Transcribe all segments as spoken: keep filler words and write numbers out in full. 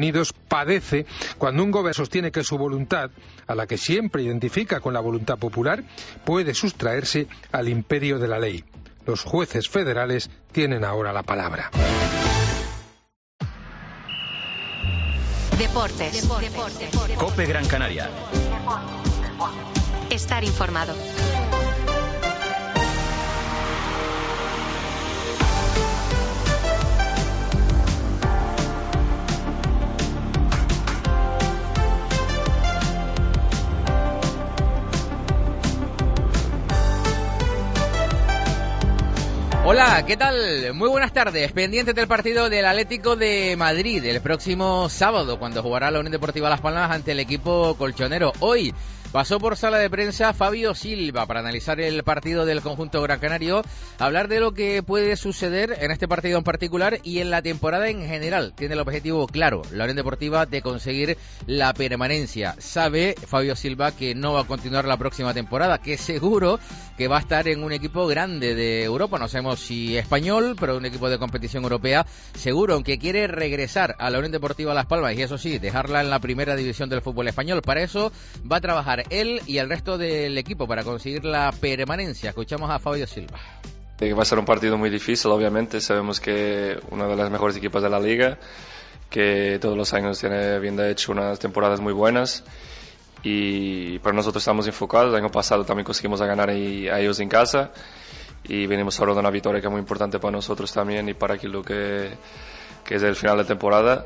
Unidos padece cuando un gobierno sostiene que su voluntad, a la que siempre identifica con la voluntad popular, puede sustraerse al imperio de la ley. Los jueces federales tienen ahora la palabra. Deportes. Deportes. COPE Gran Canaria. Estar informado. Hola, ¿qué tal? Muy buenas tardes. Pendientes del partido del Atlético de Madrid el próximo sábado, cuando jugará la Unión Deportiva Las Palmas ante el equipo colchonero. Hoy pasó por sala de prensa Fabio Silva para analizar el partido del conjunto gran canario, hablar de lo que puede suceder en este partido en particular y en la temporada en general. Tiene el objetivo claro, la Unión Deportiva, de conseguir la permanencia. Sabe Fabio Silva que no va a continuar la próxima temporada, que seguro que va a estar en un equipo grande de Europa, no sabemos si español, pero un equipo de competición europea seguro, aunque quiere regresar a la Unión Deportiva Las Palmas y eso sí, dejarla en la primera división del fútbol español. Para eso va a trabajar él y el resto del equipo para conseguir la permanencia. Escuchamos a Fabio Silva. Va a ser un partido muy difícil, obviamente. Sabemos que uno de los mejores equipos de la liga, que todos los años tiene bien de hecho unas temporadas muy buenas, y pero nosotros estamos enfocados. El año pasado también conseguimos ganar a ellos en casa y venimos ahora de una victoria que es muy importante para nosotros también y para aquello que, que es el final de temporada,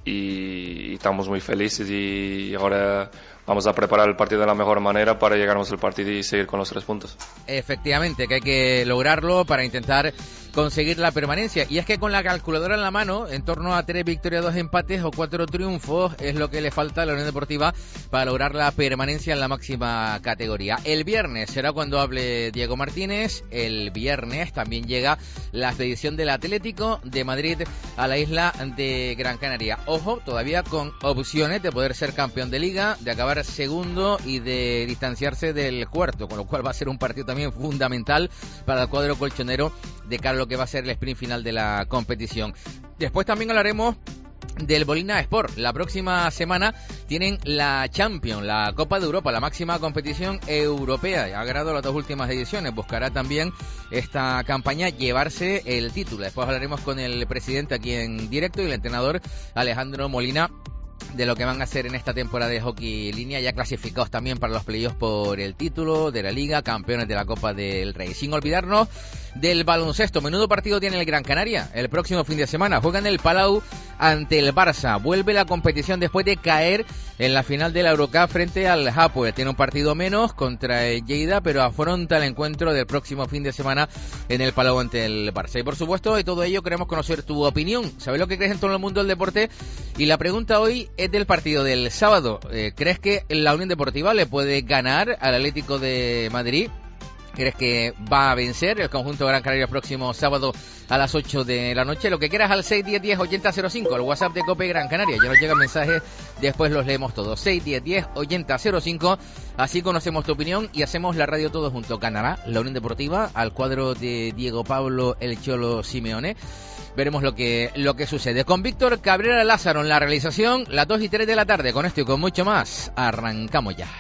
y, y estamos muy felices y ahora vamos a preparar el partido de la mejor manera para llegarnos al partido y seguir con los tres puntos. Efectivamente, que hay que lograrlo para intentar conseguir la permanencia. Y es que con la calculadora en la mano, en torno a tres victorias, dos empates o cuatro triunfos es lo que le falta a la Unión Deportiva para lograr la permanencia en la máxima categoría. El viernes será cuando hable Diego Martínez. El viernes también llega la expedición del Atlético de Madrid a la isla de Gran Canaria. Ojo, todavía con opciones de poder ser campeón de liga, de acabar segundo y de distanciarse del cuarto, con lo cual va a ser un partido también fundamental para el cuadro colchonero de cara a lo que va a ser el sprint final de la competición. Después también hablaremos del Bolina Sport. La próxima semana tienen la Champions, la Copa de Europa, la máxima competición europea. Ha ganado las dos últimas ediciones. Buscará también esta campaña llevarse el título. Después hablaremos con el presidente aquí en directo y el entrenador Alejandro Molina de lo que van a hacer en esta temporada de hockey línea, ya clasificados también para los playoffs por el título de la Liga, campeones de la Copa del Rey. Sin olvidarnos del baloncesto. Menudo partido tiene el Gran Canaria el próximo fin de semana. Juega en el Palau ante el Barça. Vuelve la competición después de caer en la final de la Eurocup frente al Hapoel. Tiene un partido menos contra el Lleida, pero afronta el encuentro del próximo fin de semana en el Palau ante el Barça. Y por supuesto, de todo ello queremos conocer tu opinión. ¿Sabes lo que crees en todo el mundo del deporte? Y la pregunta hoy es del partido del sábado. Eh, ¿Crees que la Unión Deportiva le puede ganar al Atlético de Madrid? ¿Crees que va a vencer el conjunto Gran Canaria el próximo sábado a las ocho de la noche? Lo que quieras al seis uno cero uno cero cero cinco, el WhatsApp de COPE Gran Canaria. Ya nos llegan mensajes, después los leemos todos. seis uno cero uno cero cero cero cinco. Así conocemos tu opinión y hacemos la radio todos juntos. Ganará la Unión Deportiva al cuadro de Diego Pablo El Cholo Simeone. Veremos lo que lo que sucede. Con Víctor Cabrera Lázaro en la realización, las dos y tres de la tarde. Con esto y con mucho más, arrancamos ya.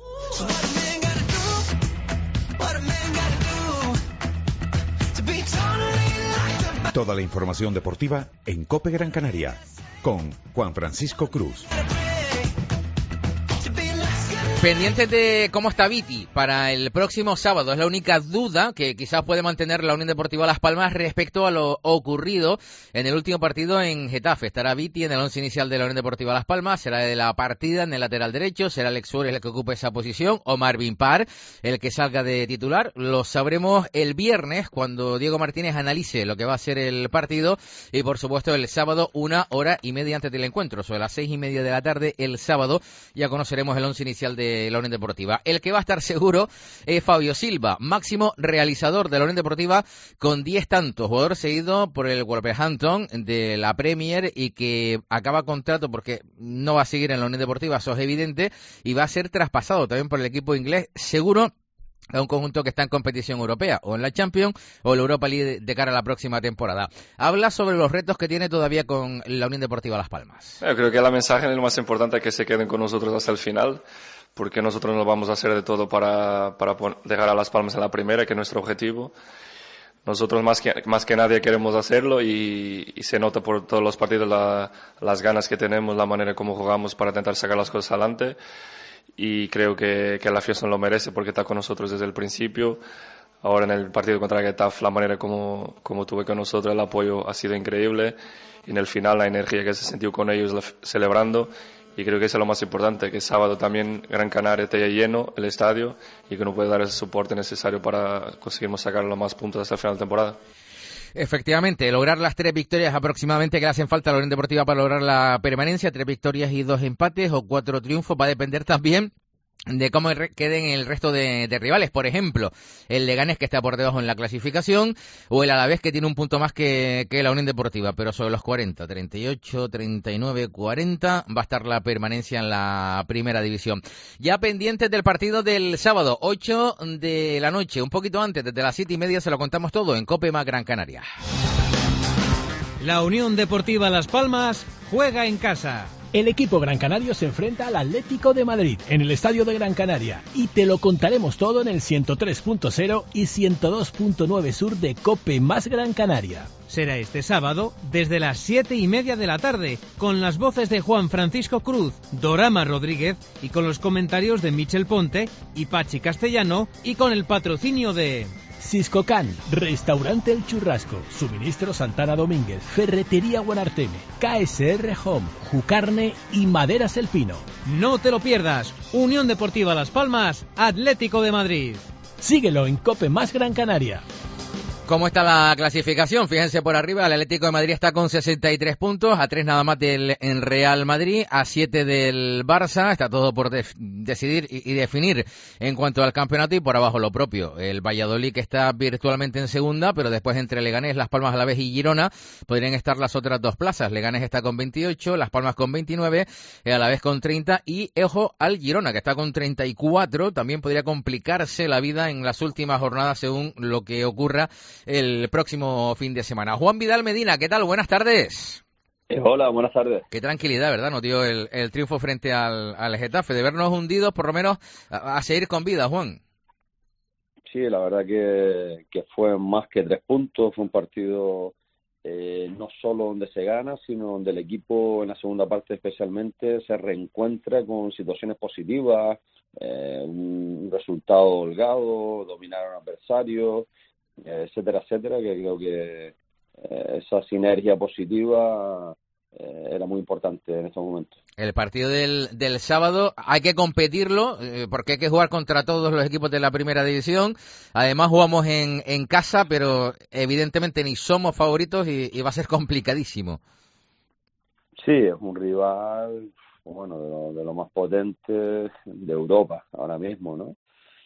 Toda la información deportiva en COPE Gran Canaria con Juan Francisco Cruz. Pendientes de cómo está Viti para el próximo sábado. Es la única duda que quizás puede mantener la Unión Deportiva Las Palmas respecto a lo ocurrido en el último partido en Getafe. Estará Viti en el once inicial de la Unión Deportiva Las Palmas. Será de la partida en el lateral derecho. Será Alex Suárez el que ocupe esa posición o Marvin Parr el que salga de titular. Lo sabremos el viernes cuando Diego Martínez analice lo que va a ser el partido. Y por supuesto el sábado una hora y media antes del encuentro. Sobre las seis y media de la tarde el sábado ya conoceremos el once inicial de la Unión Deportiva. El que va a estar seguro es Fabio Silva, máximo realizador de la Unión Deportiva con diez tantos, jugador seguido por el Wolverhampton de la Premier y que acaba contrato porque no va a seguir en la Unión Deportiva, eso es evidente, y va a ser traspasado también por el equipo inglés, seguro a un conjunto que está en competición europea, o en la Champions o la Europa League de cara a la próxima temporada. Habla sobre los retos que tiene todavía con la Unión Deportiva Las Palmas. Yo creo que el mensaje es lo más importante, que se queden con nosotros hasta el final, porque nosotros nos vamos a hacer de todo para, para dejar a Las Palmas en la primera, que es nuestro objetivo. Nosotros más que, más que nadie queremos hacerlo y, y se nota por todos los partidos la, las ganas que tenemos, la manera como jugamos para intentar sacar las cosas adelante. Y creo que, que la afición lo merece porque está con nosotros desde el principio. Ahora en el partido contra Getafe, la manera como, como tuve con nosotros, el apoyo ha sido increíble. Y en el final la energía que se sintió con ellos celebrando. Y creo que eso es lo más importante, que sábado también Gran Canaria esté lleno el estadio y que nos puede dar ese soporte necesario para conseguirnos sacar los más puntos hasta el final de temporada. Efectivamente, lograr las tres victorias aproximadamente que le hacen falta a la Unión Deportiva para lograr la permanencia, tres victorias y dos empates o cuatro triunfos, va a depender también de cómo queden el resto de, de rivales. Por ejemplo, el Leganés, que está por debajo en la clasificación, o el Alavés, que tiene un punto más que, que la Unión Deportiva, pero sobre los cuarenta, treinta y ocho, treinta y nueve, cuarenta va a estar la permanencia en la primera división. Ya pendientes del partido del sábado, ocho de la noche, un poquito antes, desde las siete y media se lo contamos todo en COPE más Gran Canaria. La Unión Deportiva Las Palmas juega en casa. El equipo gran canario se enfrenta al Atlético de Madrid en el Estadio de Gran Canaria y te lo contaremos todo en el ciento tres punto cero y ciento dos punto nueve Sur de COPE más Gran Canaria. Será este sábado desde las siete y media de la tarde con las voces de Juan Francisco Cruz, Dorama Rodríguez y con los comentarios de Michel Ponte y Pachi Castellano y con el patrocinio de... Siscocan, Restaurante El Churrasco, Suministro Santana Domínguez, Ferretería Guanarteme, K S R Home, Jucarne y Maderas El Pino. No te lo pierdas, Unión Deportiva Las Palmas, Atlético de Madrid. Síguelo en COPE más Gran Canaria. ¿Cómo está la clasificación? Fíjense por arriba, el Atlético de Madrid está con sesenta y tres puntos, a tres nada más del en Real Madrid, a siete del Barça, está todo por def- decidir y, y definir en cuanto al campeonato, y por abajo lo propio, el Valladolid, que está virtualmente en segunda, pero después entre Leganés, Las Palmas, Alavés y Girona podrían estar las otras dos plazas. Leganés está con veintiocho, Las Palmas con veintinueve, el Alavés con treinta y ojo al Girona, que está con treinta y cuatro, también podría complicarse la vida en las últimas jornadas según lo que ocurra el próximo fin de semana. Juan Vidal Medina, ¿qué tal? Buenas tardes. Eh, hola, buenas tardes. Qué tranquilidad, ¿verdad? Nos dio el, el triunfo frente al, al Getafe, de vernos hundidos por lo menos a, a seguir con vida, Juan. Sí, la verdad que, que fue más que tres puntos, fue un partido eh, no solo donde se gana, sino donde el equipo en la segunda parte especialmente se reencuentra con situaciones positivas, eh, un resultado holgado, dominar a un adversario, etcétera, etcétera, que creo que eh, esa sinergia positiva eh, era muy importante en estos momentos. El partido del, del sábado hay que competirlo eh, porque hay que jugar contra todos los equipos de la primera división. Además jugamos en, en casa, pero evidentemente ni somos favoritos y, y va a ser complicadísimo. Sí, es un rival, bueno, de lo, de lo más potente de Europa ahora mismo, ¿no?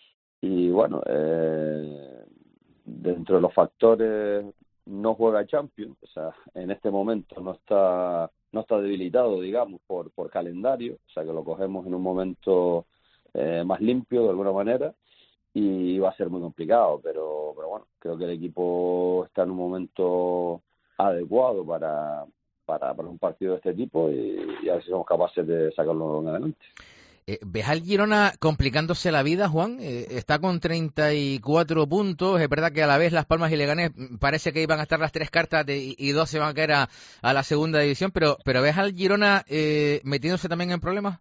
Y bueno, eh, dentro de los factores, no juega Champions, o sea, en este momento no está no está debilitado, digamos, por por calendario, o sea, que lo cogemos en un momento eh, más limpio de alguna manera y va a ser muy complicado, pero pero bueno, creo que el equipo está en un momento adecuado para para, para un partido de este tipo y, y a ver si somos capaces de sacarlo en adelante. Eh, ¿Ves al Girona complicándose la vida, Juan? Eh, está con treinta y cuatro puntos. Es verdad que a la vez Las Palmas y Leganés parece que iban a estar las tres cartas de, y dos se van a caer a, a la segunda división, pero pero ¿ves al Girona eh, metiéndose también en problemas?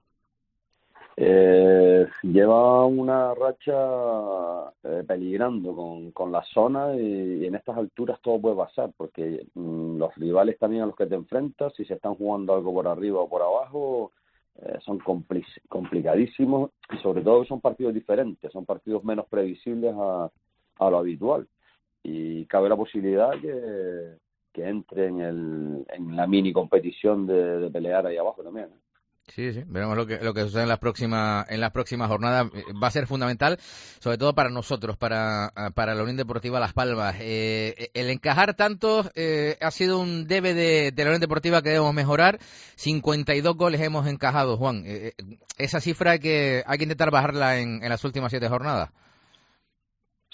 Eh, lleva una racha eh, peligrando con, con la zona y, y en estas alturas todo puede pasar porque mmm, los rivales también a los que te enfrentas, si se están jugando algo por arriba o por abajo, Eh, son compli- complicadísimos y sobre todo son partidos diferentes, son partidos menos previsibles a, a lo habitual y cabe la posibilidad que, que entre en, el, en la mini competición de, de pelear ahí abajo también, ¿eh? Sí, sí, veremos lo que lo que sucede en las próximas en las próximas jornadas. Va a ser fundamental, sobre todo para nosotros, para para la Unión Deportiva Las Palmas. Eh, el encajar tantos eh, ha sido un debe de, de la Unión Deportiva que debemos mejorar. cincuenta y dos goles hemos encajado, Juan. Eh, esa cifra hay que hay que intentar bajarla en, en las últimas siete jornadas.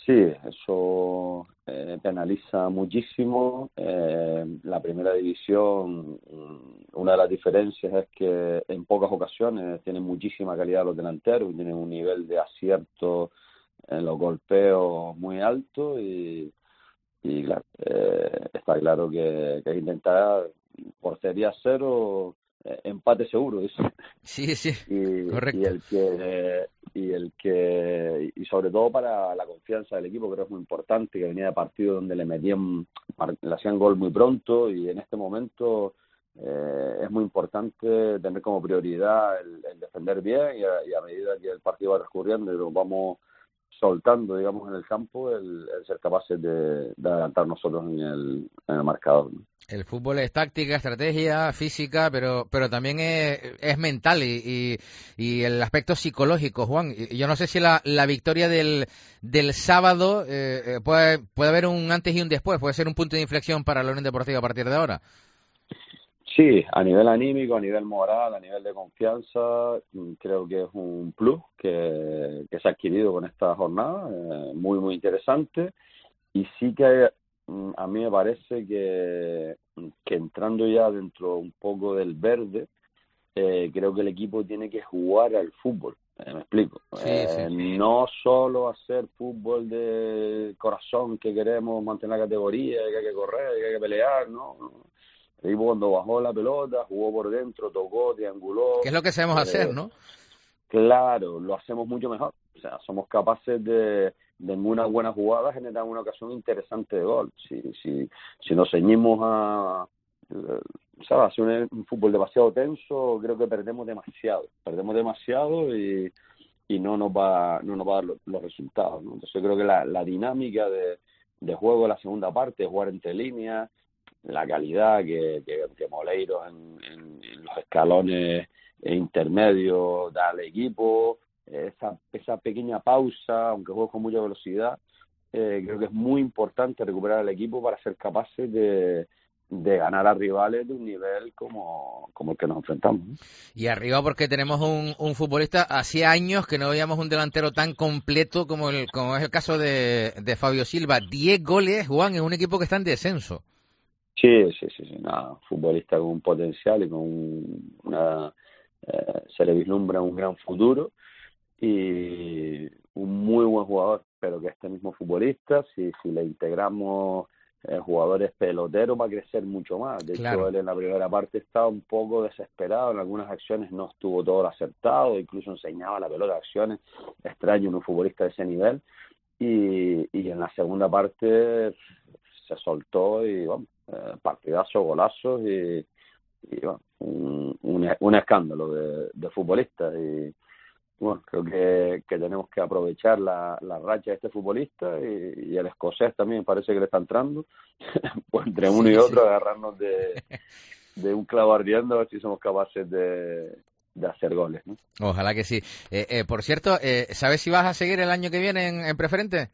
Sí, eso eh, penaliza muchísimo. Eh, la primera división, una de las diferencias es que en pocas ocasiones tienen muchísima calidad los delanteros y tienen un nivel de acierto en los golpeos muy alto y, y claro, eh, está claro que, que intentar portería cero, eh, empate seguro, dice. Sí, sí, y, correcto. Y el que y el que y sobre todo para la confianza del equipo, creo que es muy importante, que venía de partidos donde le metían, le hacían gol muy pronto, y en este momento eh, es muy importante tener como prioridad el, el defender bien, y a, y a medida que el partido va transcurriendo y lo vamos soltando, digamos, en el campo, el, el ser capaces de, de adelantar nosotros en el, en el marcador, ¿no? El fútbol es táctica, estrategia, física, pero pero también es, es mental y, y, y el aspecto psicológico, Juan. Y yo no sé si la, la victoria del, del sábado eh, puede, puede haber un antes y un después, puede ser un punto de inflexión para la Unión Deportiva a partir de ahora. Sí, a nivel anímico, a nivel moral, a nivel de confianza, creo que es un plus que, que se ha adquirido con esta jornada, eh, muy, muy interesante. Y sí que a mí me parece que, que entrando ya dentro un poco del verde, eh, creo que el equipo tiene que jugar al fútbol. Eh, me explico. Sí, eh, sí. No solo hacer fútbol de corazón, que queremos mantener la categoría, que hay que correr, que hay que pelear, ¿no? El equipo cuando bajó la pelota, jugó por dentro, tocó, trianguló. ¿Qué es lo que sabemos eh, hacer, no? Claro, lo hacemos mucho mejor. O sea, somos capaces de, de en una buena jugada generar una ocasión interesante de gol. Si si si nos ceñimos a, ¿sabes?, hacer un, un fútbol demasiado tenso, creo que perdemos demasiado. Perdemos demasiado y, y no nos va no nos va a dar los, los resultados, ¿no? Entonces yo creo que la, la dinámica de, de juego de la segunda parte, jugar entre líneas, la calidad que, que, que Moleiros en, en, en los escalones intermedios da al equipo, esa, esa pequeña pausa, aunque juegue con mucha velocidad, eh, creo que es muy importante recuperar al equipo para ser capaces de, de ganar a rivales de un nivel como, como el que nos enfrentamos. Y arriba porque tenemos un, un futbolista, hacía años que no veíamos un delantero tan completo como el como es el caso de, de Fabio Silva. Diez goles, Juan, en un equipo que está en descenso. Sí, sí, sí, sí, nada, futbolista con un potencial y con un, una eh, se le vislumbra un gran futuro y un muy buen jugador, pero que este mismo futbolista, si, si le integramos eh, jugadores peloteros, va a crecer mucho más. De Claro. hecho, él en la primera parte estaba un poco desesperado, en algunas acciones no estuvo todo acertado, incluso enseñaba la pelota, acciones extraño en un futbolista de ese nivel, y, y en la segunda parte se soltó y vamos, eh, partidazo, golazos y, y bueno, un, un, un escándalo de, de futbolista. Y bueno, creo que, que tenemos que aprovechar la, la racha de este futbolista y, y el escocés también parece que le está entrando. Pues entre uno Sí, y otro sí. agarrarnos de, de un clavo ardiendo a ver si somos capaces de, de hacer goles, ¿no? Ojalá que sí. Eh, eh, por cierto, eh, ¿sabes si vas a seguir el año que viene en, en preferente?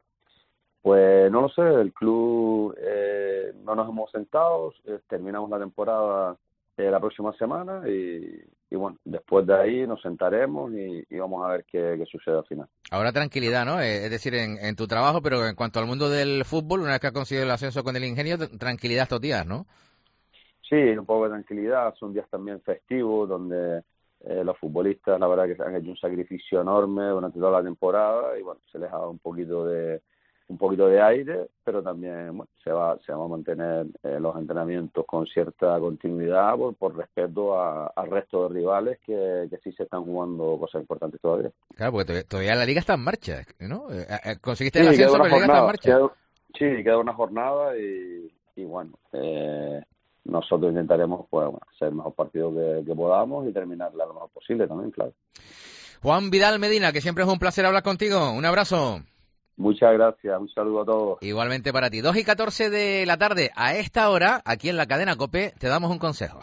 Pues no lo sé, el club eh, no nos hemos sentado, eh, terminamos la temporada eh, la próxima semana y, y bueno, después de ahí nos sentaremos y, y vamos a ver qué, qué sucede al final. Ahora tranquilidad, ¿no? Eh, es decir, en, en tu trabajo, pero en cuanto al mundo del fútbol, una vez que has conseguido el ascenso con el Ingenio, t- tranquilidad estos días, ¿no? Sí, un poco de tranquilidad, son días también festivos donde eh, los futbolistas la verdad que han hecho un sacrificio enorme durante toda la temporada y bueno, se les ha dado un poquito de un poquito de aire, pero también bueno, se va se va a mantener eh, los entrenamientos con cierta continuidad por, por respeto a, al resto de rivales que, que sí se están jugando cosas importantes todavía. Claro, porque todavía, todavía la liga está en marcha, ¿no? Eh, eh, conseguiste Sí, el queda ascenso, una pero la liga está en jornada, marcha. queda- sí, queda una jornada y, y bueno, eh, nosotros intentaremos pues, bueno, hacer el mejor partido que, que podamos y terminarla lo mejor posible también, claro. Juan Vidal Medina, que siempre es un placer hablar contigo. Un abrazo. Muchas gracias, un saludo a todos. Igualmente para ti. dos y catorce de la tarde. A esta hora, aquí en la cadena COPE, te damos un consejo.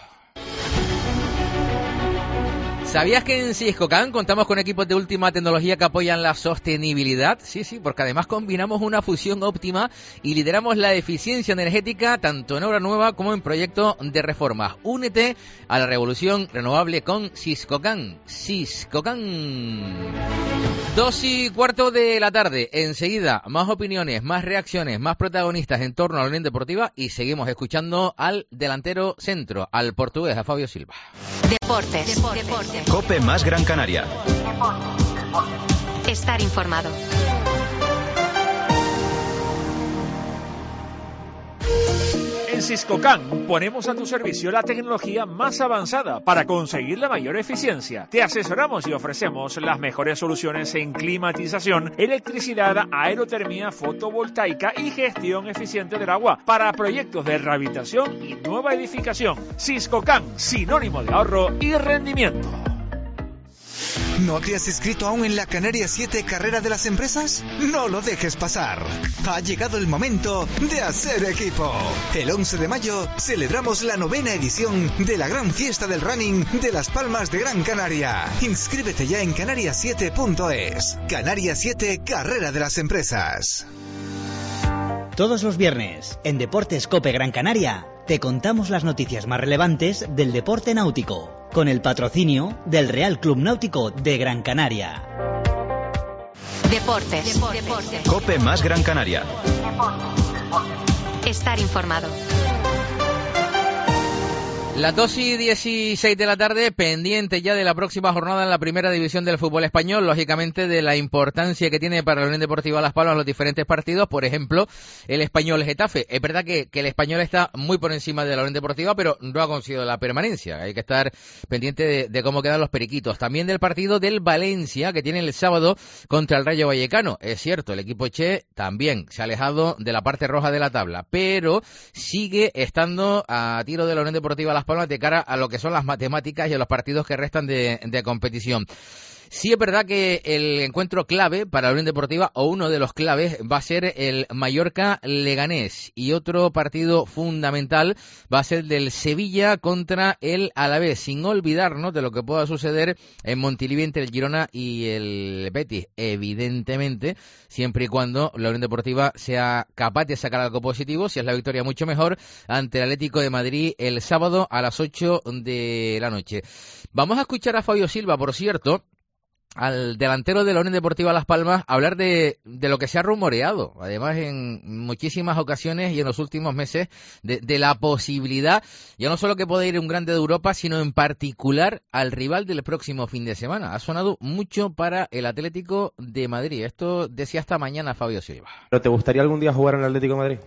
¿Sabías que en Siscocan contamos con equipos de última tecnología que apoyan la sostenibilidad? Sí, sí, porque además combinamos una fusión óptima y lideramos la eficiencia energética tanto en obra nueva como en proyectos de reformas. Únete a la revolución renovable con Siscocan. Siscocan. Dos y cuarto de la tarde. Enseguida, más opiniones, más reacciones, más protagonistas en torno a la Unión Deportiva y seguimos escuchando al delantero centro, al portugués, a Fabio Silva. Deportes. Deportes. Deportes. Cope más Gran Canaria. Estar informado. En Siscocan ponemos a tu servicio la tecnología más avanzada para conseguir la mayor eficiencia. Te asesoramos y ofrecemos las mejores soluciones en climatización, electricidad, aerotermia, fotovoltaica y gestión eficiente del agua para proyectos de rehabilitación y nueva edificación. Siscocan, sinónimo de ahorro y rendimiento. ¿No te has inscrito aún en la Canarias siete Carrera de las Empresas? No lo dejes pasar. Ha llegado el momento de hacer equipo. El once de mayo celebramos la novena edición de la gran fiesta del running de Las Palmas de Gran Canaria. Inscríbete ya en canarias siete punto es. Canarias siete Carrera de las Empresas. Todos los viernes, en Deportes Cope Gran Canaria, te contamos las noticias más relevantes del deporte náutico, con el patrocinio del Real Club Náutico de Gran Canaria. Deportes. Deportes. Cope más Gran Canaria. Estar informado. Las dos y dieciséis de la tarde, pendiente ya de la próxima jornada en la primera división del fútbol español, lógicamente de la importancia que tiene para la Unión Deportiva Las Palmas los diferentes partidos, por ejemplo, el Español Getafe. Es verdad que, que el Español está muy por encima de la Unión Deportiva, pero no ha conseguido la permanencia. Hay que estar pendiente de, de cómo quedan los periquitos. También del partido del Valencia, que tiene el sábado contra el Rayo Vallecano. Es cierto, el equipo Che también se ha alejado de la parte roja de la tabla, pero sigue estando a tiro de la Unión Deportiva Las Palmas de cara a lo que son las matemáticas y a los partidos que restan de, de competición. Sí es verdad que el encuentro clave para la Unión Deportiva, o uno de los claves, va a ser el Mallorca-Leganés, y otro partido fundamental va a ser el del Sevilla contra el Alavés, sin olvidarnos de lo que pueda suceder en Montilivi entre el Girona y el Betis, evidentemente, siempre y cuando la Unión Deportiva sea capaz de sacar algo positivo. Si es la victoria, mucho mejor, ante el Atlético de Madrid el sábado a las ocho de la noche. Vamos a escuchar a Fabio Silva, por cierto, al delantero de la Unión Deportiva Las Palmas, hablar de, de lo que se ha rumoreado, además en muchísimas ocasiones y en los últimos meses, de, de la posibilidad, ya no solo que pueda ir un grande de Europa, sino en particular al rival del próximo fin de semana. Ha sonado mucho para el Atlético de Madrid. Esto decía esta mañana Fabio Silva. ¿Pero te gustaría algún día jugar en el Atlético de Madrid?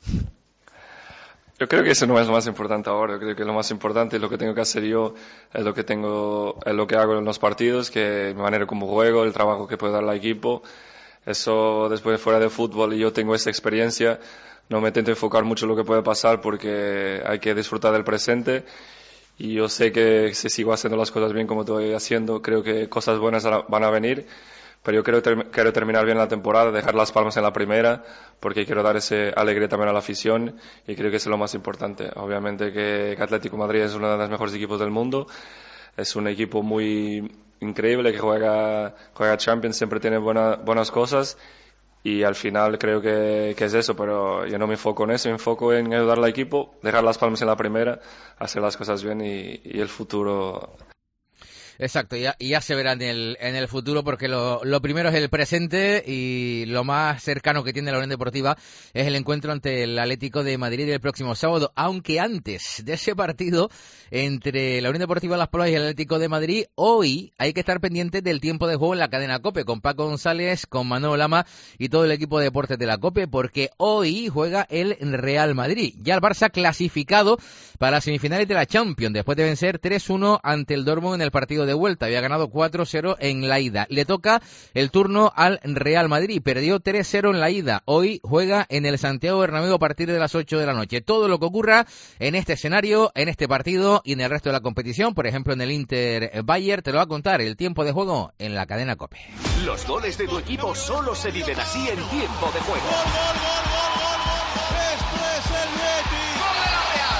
Yo creo que eso no es lo más importante ahora. Yo creo que lo más importante es lo que tengo que hacer yo, es lo que tengo, es lo que hago en los partidos, que mi manera como juego, el trabajo que puedo dar al equipo. Eso después fuera de fútbol, y yo tengo esta experiencia, no me intento enfocar mucho en lo que puede pasar porque hay que disfrutar del presente. Y yo sé que si sigo haciendo las cosas bien como estoy haciendo, creo que cosas buenas van a venir. Pero yo quiero, ter- quiero terminar bien la temporada, dejar Las Palmas en la primera, porque quiero dar ese alegría también a la afición, y creo que eso es lo más importante. Obviamente que, que Atlético de Madrid es uno de los mejores equipos del mundo, es un equipo muy increíble que juega, juega Champions, siempre tiene buena, buenas cosas, y al final creo que, que es eso, pero yo no me enfoco en eso, me enfoco en ayudar al equipo, dejar Las Palmas en la primera, hacer las cosas bien y, y el futuro. Exacto, ya, y ya se verá en el, en el futuro, porque lo, lo primero es el presente, y lo más cercano que tiene la Unión Deportiva es el encuentro ante el Atlético de Madrid el próximo sábado, aunque antes de ese partido entre la Unión Deportiva Las Palmas y el Atlético de Madrid, hoy hay que estar pendiente del tiempo de juego en la cadena COPE, con Paco González, con Manolo Lama y todo el equipo de deportes de la COPE, porque hoy juega el Real Madrid, ya el Barça clasificado para las semifinales de la Champions, después de vencer tres uno ante el Dortmund en el partido de vuelta. Había ganado cuatro cero en la ida. Le toca el turno al Real Madrid. Perdió tres cero en la ida. Hoy juega en el Santiago Bernabéu a partir de las ocho de la noche. Todo lo que ocurra en este escenario, en este partido y en el resto de la competición, por ejemplo en el Inter Bayern, te lo va a contar el tiempo de juego en la cadena COPE. Los goles de tu equipo solo se viven así en tiempo de juego. ¡Gol, gol, gol, gol, gol, gol! ¡Esto es el Betis! ¡Gol de la Real!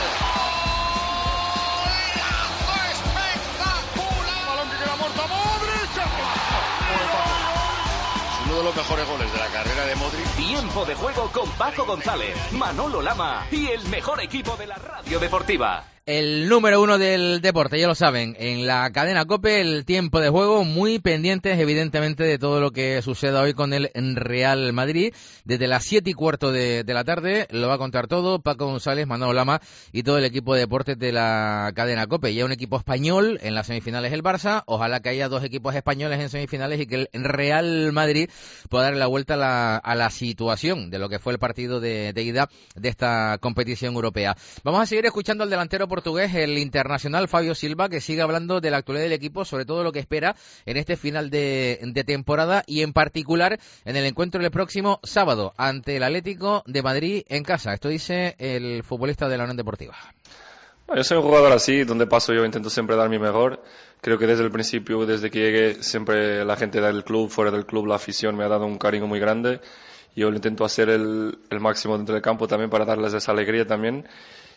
Uno de los mejores goles de la carrera de Modric. Tiempo de juego con Paco González, Manolo Lama y el mejor equipo de la radio deportiva. el número uno del deporte, ya lo saben, en la cadena COPE, el tiempo de juego, muy pendientes evidentemente de todo lo que suceda hoy con el Real Madrid. Desde las siete y cuarto de, de la tarde lo va a contar todo Paco González, Manolo Lama y todo el equipo de deportes de la cadena COPE. Ya un equipo español en las semifinales el Barça, ojalá que haya dos equipos españoles en semifinales y que el Real Madrid pueda darle la vuelta a la, a la situación de lo que fue el partido de, de ida de esta competición europea. Vamos a seguir escuchando al delantero portugués, el internacional Fabio Silva, que sigue hablando de la actualidad del equipo, sobre todo lo que espera en este final de, de temporada y en particular en el encuentro del próximo sábado ante el Atlético de Madrid en casa. Esto dice el futbolista de la Unión Deportiva. Yo soy un jugador así, donde paso yo intento siempre dar mi mejor. Creo que desde el principio, desde que llegué, siempre la gente del club, fuera del club, la afición me ha dado un cariño muy grande. Yo lo intento hacer el, el máximo dentro del campo también para darles esa alegría también.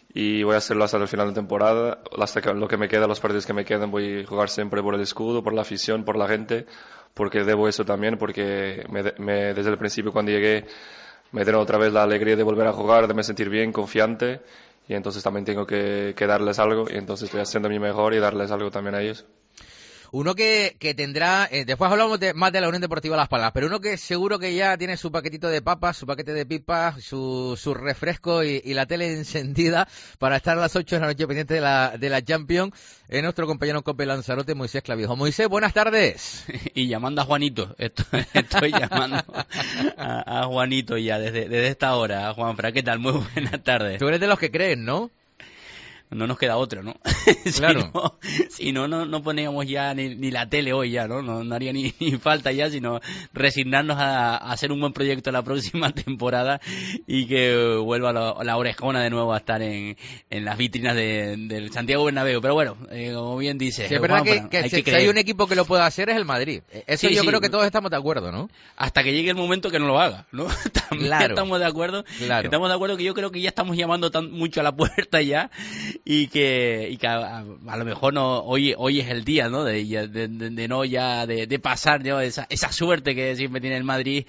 Y voy a hacerlo hasta el final de temporada, hasta que, lo que me queda, los partidos que me quedan, voy a jugar siempre por el escudo, por la afición, por la gente, porque debo eso también, porque me, me, desde el principio cuando llegué me dieron otra vez la alegría de volver a jugar, de me sentir bien, confiante, y entonces también tengo que, que darles algo, y entonces estoy haciendo mi mejor y darles algo también a ellos. Uno que, que tendrá, eh, después hablamos de, más de la Unión Deportiva Las Palmas, pero uno que seguro que ya tiene su paquetito de papas, su paquete de pipas, su, su refresco y, y la tele encendida para estar a las ocho de la noche pendiente de la, de la Champions, es nuestro compañero Cope Lanzarote, Moisés Clavijo. Moisés, buenas tardes. Y llamando a Juanito, estoy, estoy llamando a, a Juanito ya desde, desde esta hora. Juanfra, ¿qué tal? Muy buenas tardes. Tú eres de los que creen, ¿no? No nos queda otra, ¿no? Claro. Si no, si no, no, no poníamos ya ni, ni la tele hoy ya, ¿no? No, no haría ni, ni falta ya, sino resignarnos a, a hacer un buen proyecto la próxima temporada y que vuelva la, la orejona de nuevo a estar en, en las vitrinas de, del Santiago Bernabéu. Pero bueno, eh, como bien dice... Sí, es verdad que, que, hay si, que si hay un equipo que lo pueda hacer es el Madrid. Eso sí, yo sí, creo que todos estamos de acuerdo, ¿no? Hasta que llegue el momento que no lo haga, ¿no? También claro. estamos de acuerdo. Claro. Estamos de acuerdo que yo creo que ya estamos llamando tan mucho a la puerta ya y que, y que a, a, a lo mejor no hoy hoy es el día, ¿no? De, de, de, de no ya de, de pasar, ¿no? esa esa suerte que siempre tiene el Madrid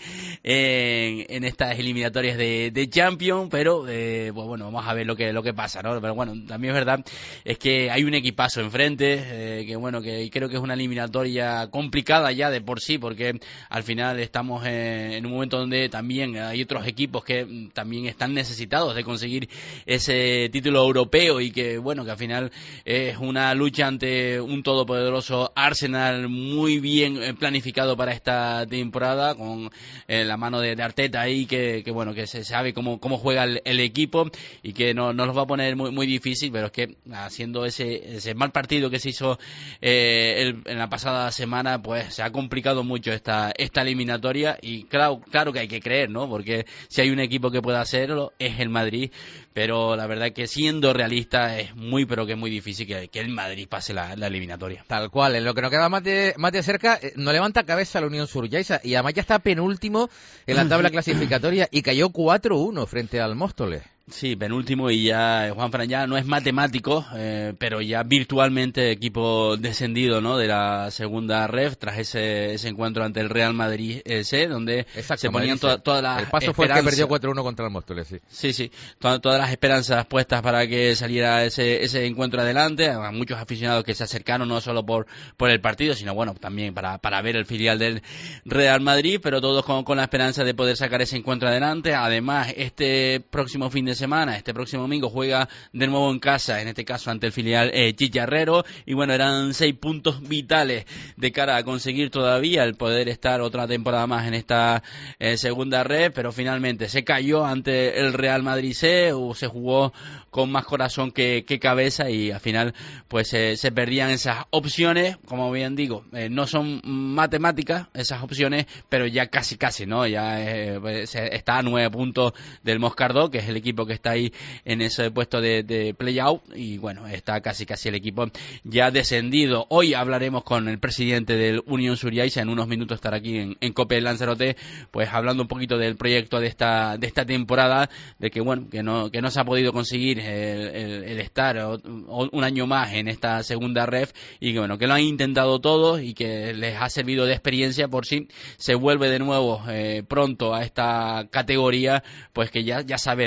en, en estas eliminatorias de, de Champions, pero eh, pues bueno, vamos a ver lo que lo que pasa, ¿no? Pero bueno, también es verdad es que hay un equipazo enfrente, eh, que bueno, que creo que es una eliminatoria complicada ya de por sí, porque al final estamos en, en un momento donde también hay otros equipos que también están necesitados de conseguir ese título europeo y que bueno, que al final es una lucha ante un todopoderoso Arsenal muy bien planificado para esta temporada, con eh, la mano de, de Arteta ahí, que, que bueno, que se sabe cómo, cómo juega el, el equipo y que no nos lo va a poner muy, muy difícil, pero es que haciendo ese, ese mal partido que se hizo eh, el, en la pasada semana, pues se ha complicado mucho esta, esta eliminatoria y claro, claro que hay que creer, ¿no? Porque si hay un equipo que pueda hacerlo es el Madrid, pero la verdad que siendo realista es muy pero que es muy difícil que, que el Madrid pase la, la eliminatoria. Tal cual, en lo que nos queda más de, más de cerca, eh, no levanta cabeza la Unión Suryaisa y además ya está penúltimo en la tabla clasificatoria y cayó cuatro uno frente al Móstoles. Sí, penúltimo y ya Juan Fran ya no es matemático, eh, pero ya virtualmente equipo descendido, ¿no? De la segunda ref tras ese, ese encuentro ante el Real Madrid C, donde Exacto, se ponían to todas las El paso fue el que perdió cuatro uno contra el Móstoles, sí. Sí, sí, to todas las esperanzas puestas para que saliera ese, ese encuentro adelante, a muchos aficionados que se acercaron no solo por, por el partido, sino bueno, también para, para ver el filial del Real Madrid, pero todos con, con la esperanza de poder sacar ese encuentro adelante. Además, este próximo fin de semana, este próximo domingo juega de nuevo en casa, en este caso ante el filial eh, Chicharrero, y bueno, eran seis puntos vitales de cara a conseguir todavía el poder estar otra temporada más en esta eh, segunda red, pero finalmente se cayó ante el Real Madrid C, o se jugó con más corazón que, que cabeza y al final pues eh, se perdían esas opciones, como bien digo, eh, no son matemáticas esas opciones, pero ya casi casi, ¿no? Ya eh, pues, está a nueve puntos del Moscardó, que es el equipo que está ahí en ese puesto de, de play-out y bueno, está casi casi el equipo ya descendido. Hoy hablaremos con el presidente del Unión Suryaisa, en unos minutos estará aquí en, en Cope Lanzarote, pues hablando un poquito del proyecto de esta de esta temporada, de que bueno, que no que no se ha podido conseguir el, el, el estar o, o un año más en esta segunda ref y que bueno, que lo han intentado todos y que les ha servido de experiencia por si se vuelve de nuevo eh, pronto a esta categoría, pues que ya ya saber, ¿no? Esos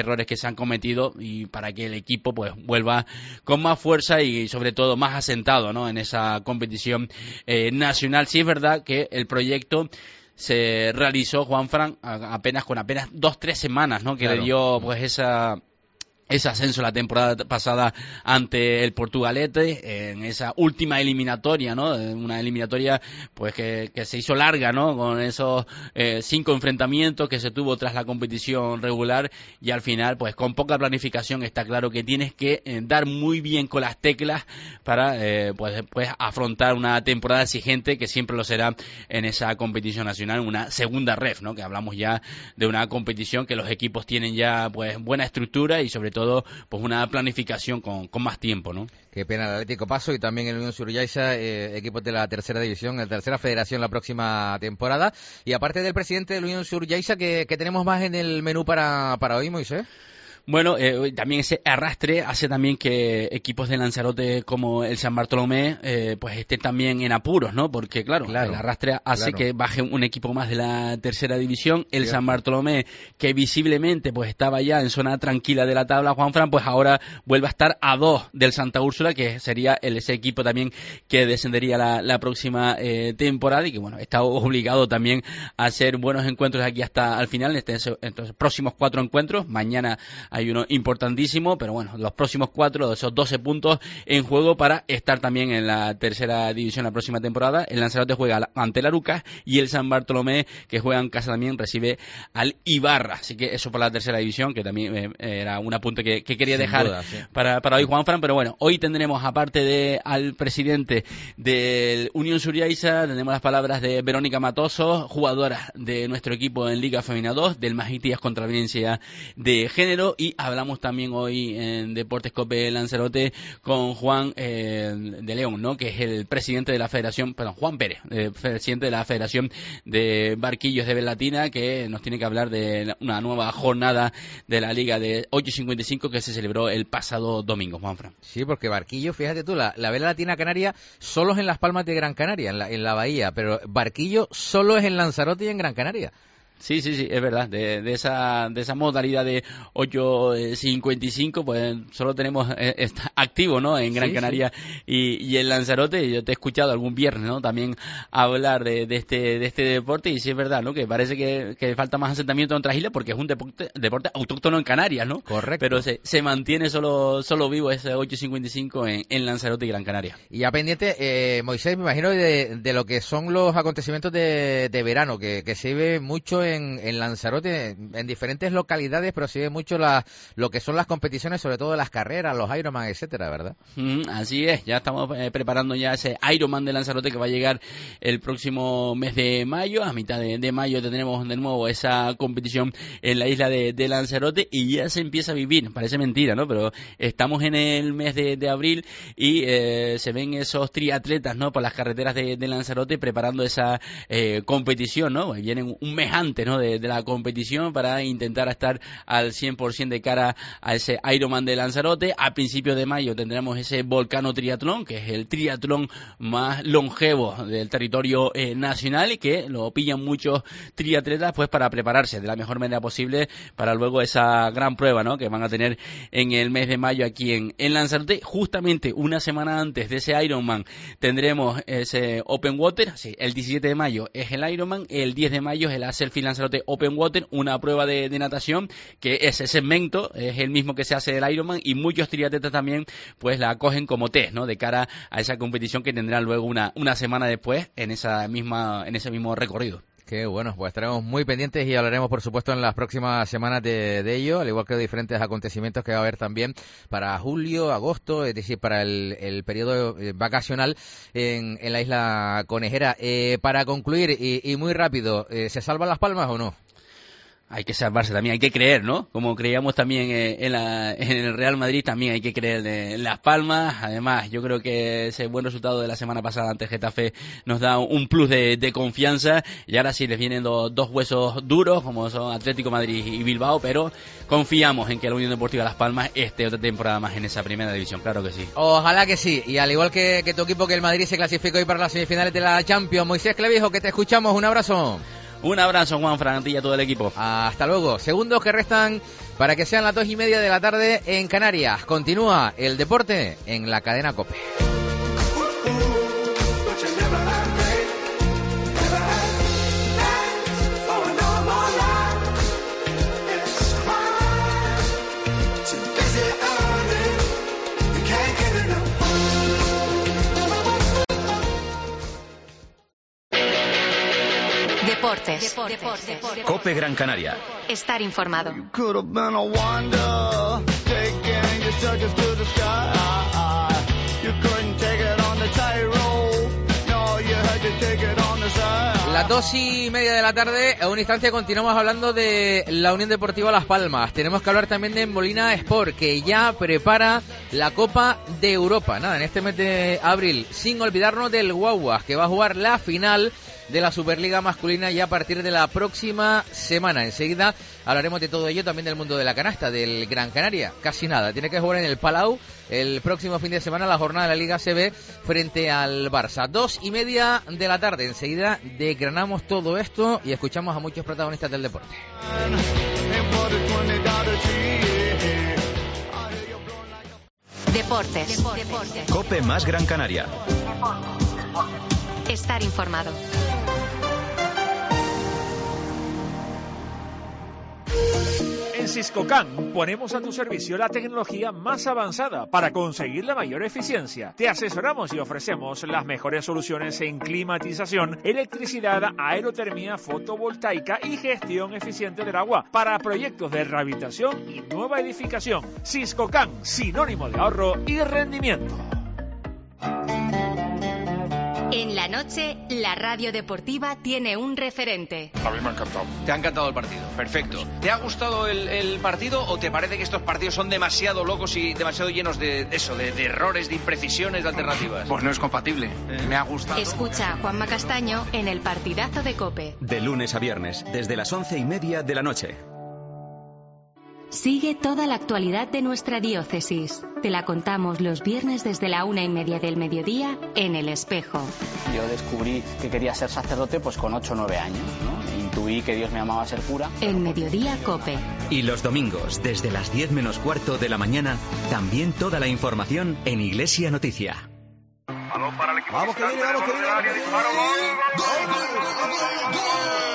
errores que se han cometido y para que el equipo pues vuelva con más fuerza y sobre todo más asentado, ¿no?, en esa competición eh, nacional. Sí es verdad que el proyecto se realizó, Juanfran, apenas con apenas dos, tres semanas, ¿no?, que claro. le dio pues esa... ese ascenso la temporada pasada ante el Portugalete, en esa última eliminatoria, ¿no? Una eliminatoria pues que, que se hizo larga, ¿no? Con esos eh, cinco enfrentamientos que se tuvo tras la competición regular y al final, pues con poca planificación, está claro que tienes que eh, dar muy bien con las teclas para eh, pues después afrontar una temporada exigente, que siempre lo será en esa competición nacional, una segunda ref, ¿no? Que hablamos ya de una competición que los equipos tienen ya pues buena estructura y sobre todo todo pues una planificación con, con más tiempo, ¿no? Qué pena el Atlético Paso y también el Unión Suriyaiza, eh, equipos de la tercera división, la tercera federación la próxima temporada. Y aparte del presidente del Unión Suriyaiza, ¿qué, qué tenemos más en el menú para, para hoy, Moisés? Bueno, eh, también ese arrastre hace también que equipos de Lanzarote como el San Bartolomé eh, pues estén también en apuros, ¿no? Porque claro, claro el arrastre hace claro. que baje un equipo más de la tercera división. El sí, San Bartolomé, que visiblemente pues estaba ya en zona tranquila de la tabla, Juanfran, pues ahora vuelve a estar a dos del Santa Úrsula, que sería el, ese equipo también que descendería la, la próxima eh, temporada y que bueno, está obligado también a hacer buenos encuentros aquí hasta al final. Entonces, entonces próximos cuatro encuentros, mañana hay uno importantísimo, pero bueno, los próximos cuatro de esos doce puntos en juego para estar también en la tercera división la próxima temporada. El Lanzarote juega ante el Arucas y el San Bartolomé, que juega en casa también, recibe al Ibarra. Así que eso para la tercera división, que también eh, era un apunte que, que quería Sin dejar duda, sí. para, para hoy, Juanfran. Pero bueno, hoy tendremos, aparte de al presidente del Unión Suriyaiza, tendremos las palabras de Verónica Matoso, jugadora de nuestro equipo en Liga Femina dos, del Magitías contra la violencia de género, y hablamos también hoy en Deportes Cope Lanzarote con Juan eh, de León, ¿no?, que es el presidente de la Federación, perdón, Juan Pérez, eh, presidente de la Federación de Barquillos de Velatina, que nos tiene que hablar de una nueva jornada de la Liga de ocho cincuenta y cinco que se celebró el pasado domingo, Juanfran. Sí, porque Barquillo, fíjate tú, la, la Vela Latina Canaria solo es en Las Palmas de Gran Canaria, en la, en la Bahía, pero Barquillo solo es en Lanzarote y en Gran Canaria. Sí, sí, sí, es verdad. De, de esa de esa modalidad de ocho cincuenta y cinco, pues solo tenemos eh, está activo, ¿no?, en Gran sí, Canaria sí. Y, y en Lanzarote. Yo te he escuchado algún viernes, ¿no?, también hablar de, de este de este deporte, y sí es verdad, ¿no?, que parece que, que falta más asentamiento en otras islas porque es un deporte deporte autóctono en Canarias, ¿no? Correcto. Pero se, se mantiene solo solo vivo ese ocho cincuenta y cinco en, en Lanzarote y Gran Canaria. Y ya pendiente, eh, Moisés, me imagino de, de lo que son los acontecimientos de, de verano, que, que se ve mucho en En, en Lanzarote, en diferentes localidades, pero se ve mucho la, lo que son las competiciones, sobre todo las carreras, los Ironman, etcétera, ¿verdad? Mm, así es, ya estamos eh, preparando ya ese Ironman de Lanzarote que va a llegar el próximo mes de mayo. A mitad de, de mayo tendremos de nuevo esa competición en la isla de, de Lanzarote y ya se empieza a vivir, parece mentira, ¿no? Pero estamos en el mes de, de abril y eh, se ven esos triatletas, ¿no?, por las carreteras de, de Lanzarote preparando esa eh, competición, ¿no? Vienen un mes antes, ¿no?, de, de la competición para intentar estar al cien por ciento de cara a ese Ironman de Lanzarote. A principios de mayo tendremos ese Volcano Triatlón, que es el triatlón más longevo del territorio eh, nacional y que lo pillan muchos triatletas pues para prepararse de la mejor manera posible para luego esa gran prueba, ¿no?, que van a tener en el mes de mayo aquí en, en Lanzarote. Justamente una semana antes de ese Ironman tendremos ese Open Water. Sí, el diecisiete de mayo es el Ironman, el diez de mayo es el Selfie Lanzarote Open Water, una prueba de, de natación que ese segmento es el mismo que se hace del Ironman y muchos triatletas también pues la cogen como test, ¿no?, de cara a esa competición que tendrán luego una, una semana después en esa misma en ese mismo recorrido. Qué bueno, pues estaremos muy pendientes y hablaremos, por supuesto, en las próximas semanas de, de ello, al igual que de diferentes acontecimientos que va a haber también para julio, agosto, es decir, para el, el periodo vacacional en, en la isla Conejera. Eh, para concluir, y, y muy rápido, eh, ¿se salvan Las Palmas o no? Hay que salvarse también, hay que creer, ¿no? Como creíamos también eh, en, la, en el Real Madrid, también hay que creer en Las Palmas. Además, yo creo que ese buen resultado de la semana pasada ante Getafe nos da un plus de, de confianza. Y ahora sí les vienen dos, dos huesos duros, como son Atlético Madrid y Bilbao, pero confiamos en que la Unión Deportiva Las Palmas esté otra temporada más en esa primera división, claro que sí. Ojalá que sí, y al igual que, que tu equipo, que el Madrid se clasificó hoy para las semifinales de la Champions. Moisés Clavijo, que te escuchamos, un abrazo. Un abrazo, Juan Fran, a ti y a todo el equipo. Hasta luego. Segundos que restan para que sean las dos y media de la tarde en Canarias. Continúa el deporte en la cadena COPE. Deportes. Deportes. COPE Gran Canaria. Estar informado. Las dos y media de la tarde, a un instante continuamos hablando de la Unión Deportiva Las Palmas. Tenemos que hablar también de Molina Sport, que ya prepara la Copa de Europa. Nada, en este mes de abril, sin olvidarnos del Guaguas, que va a jugar la final de la Superliga masculina ya a partir de la próxima semana. Enseguida hablaremos de todo ello, también del mundo de la canasta, del Gran Canaria. Casi nada, tiene que jugar en el Palau el próximo fin de semana la jornada de la Liga C B frente al Barça. Dos y media de la tarde, enseguida desgranamos todo esto y escuchamos a muchos protagonistas del deporte. Deportes. Deportes. COPE más Gran Canaria. Estar informado. En Siscocan ponemos a tu servicio la tecnología más avanzada para conseguir la mayor eficiencia. Te asesoramos y ofrecemos las mejores soluciones en climatización, electricidad, aerotermia, fotovoltaica y gestión eficiente del agua para proyectos de rehabilitación y nueva edificación. Siscocan, sinónimo de ahorro y rendimiento. En la noche, la radio deportiva tiene un referente. A mí me ha encantado. ¿Te ha encantado el partido? Perfecto. ¿Te ha gustado el, el partido o te parece que estos partidos son demasiado locos y demasiado llenos de, de eso, de, de errores, de imprecisiones, de alternativas? Pues no es compatible. ¿Eh? Me ha gustado. Escucha a Juanma Castaño en el partidazo de COPE. De lunes a viernes, desde las once y media de la noche. Sigue toda la actualidad de nuestra diócesis. Te la contamos los viernes desde la una y media del mediodía en El Espejo. Yo descubrí que quería ser sacerdote pues con ocho o nueve años, ¿no? Intuí que Dios me llamaba a ser cura. El Mediodía COPE. Y los domingos, desde las diez menos cuarto de la mañana, también toda la información en Iglesia Noticia. Vamos para el equipo. Vamos que viene, vamos que viene. Disparo, gol, gol, gol, gol, gol.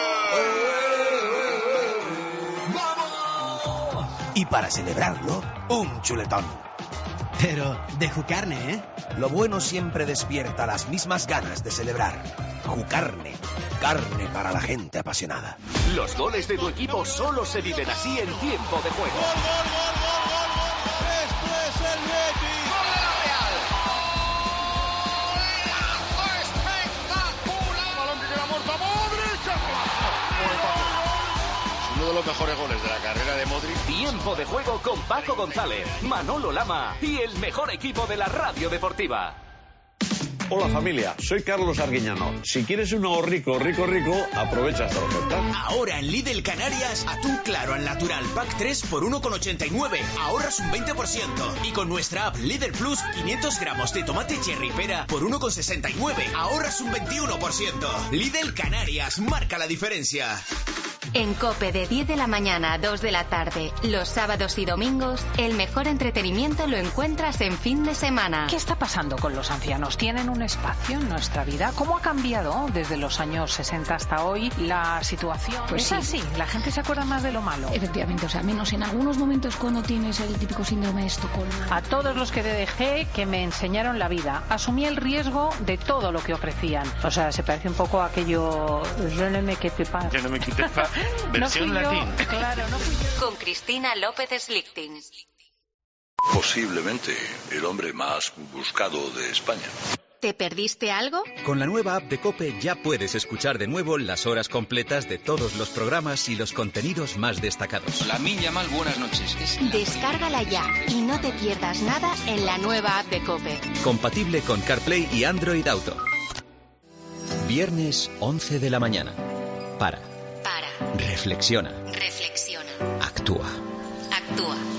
Y para celebrarlo, un chuletón. Pero de Jucarne, ¿eh? Lo bueno siempre despierta las mismas ganas de celebrar. Jucarne, carne para la gente apasionada. Los goles de tu equipo solo se viven así en tiempo de juego. ¡Gol, gol, gol, gol, gol! ¡Esto es el Betis! ¡Gol de la Real! ¡Golazo espectacular! ¡Balón que queda muerto a Modric! Uno de los mejores goles de la carrera de Modric. Tiempo de juego con Paco González, Manolo Lama y el mejor equipo de la radio deportiva. Hola familia, soy Carlos Arguiñano. Si quieres un ahorrico rico rico, aprovecha esta oferta. Ahora en Lidl Canarias, atún claro al natural pack tres por uno con ochenta y nueve. Ahorras un veinte por ciento. Y con nuestra app Lidl Plus, quinientos gramos de tomate cherry pera por uno con sesenta y nueve. Ahorras un veintiuno por ciento. Lidl Canarias, marca la diferencia. En COPE de diez de la mañana a dos de la tarde, los sábados y domingos, el mejor entretenimiento lo encuentras en fin de semana. ¿Qué está pasando con los ancianos? ¿Tienen un espacio en nuestra vida? ¿Cómo ha cambiado desde los años sesenta hasta hoy la situación? Pues es sí. así, la gente se acuerda más de lo malo. Efectivamente, o sea, menos en algunos momentos cuando tienes el típico síndrome de Estocolmo. A todos los que dejé que me enseñaron la vida, asumí el riesgo de todo lo que ofrecían. O sea, se parece un poco a aquello... Je ne me quitte pas. Je ne me quitte pas. Versión no fui yo, latín. Claro, no fui yo. Con Cristina López Slichting. Posiblemente el hombre más buscado de España. ¿Te perdiste algo? Con la nueva app de COPE ya puedes escuchar de nuevo las horas completas de todos los programas y los contenidos más destacados. La Minya Mal, buenas noches. Es la... Descárgala ya y no te pierdas nada en la nueva app de COPE. Compatible con CarPlay y Android Auto. Viernes once de la mañana. Para. Para. Reflexiona. Reflexiona. Actúa. Actúa.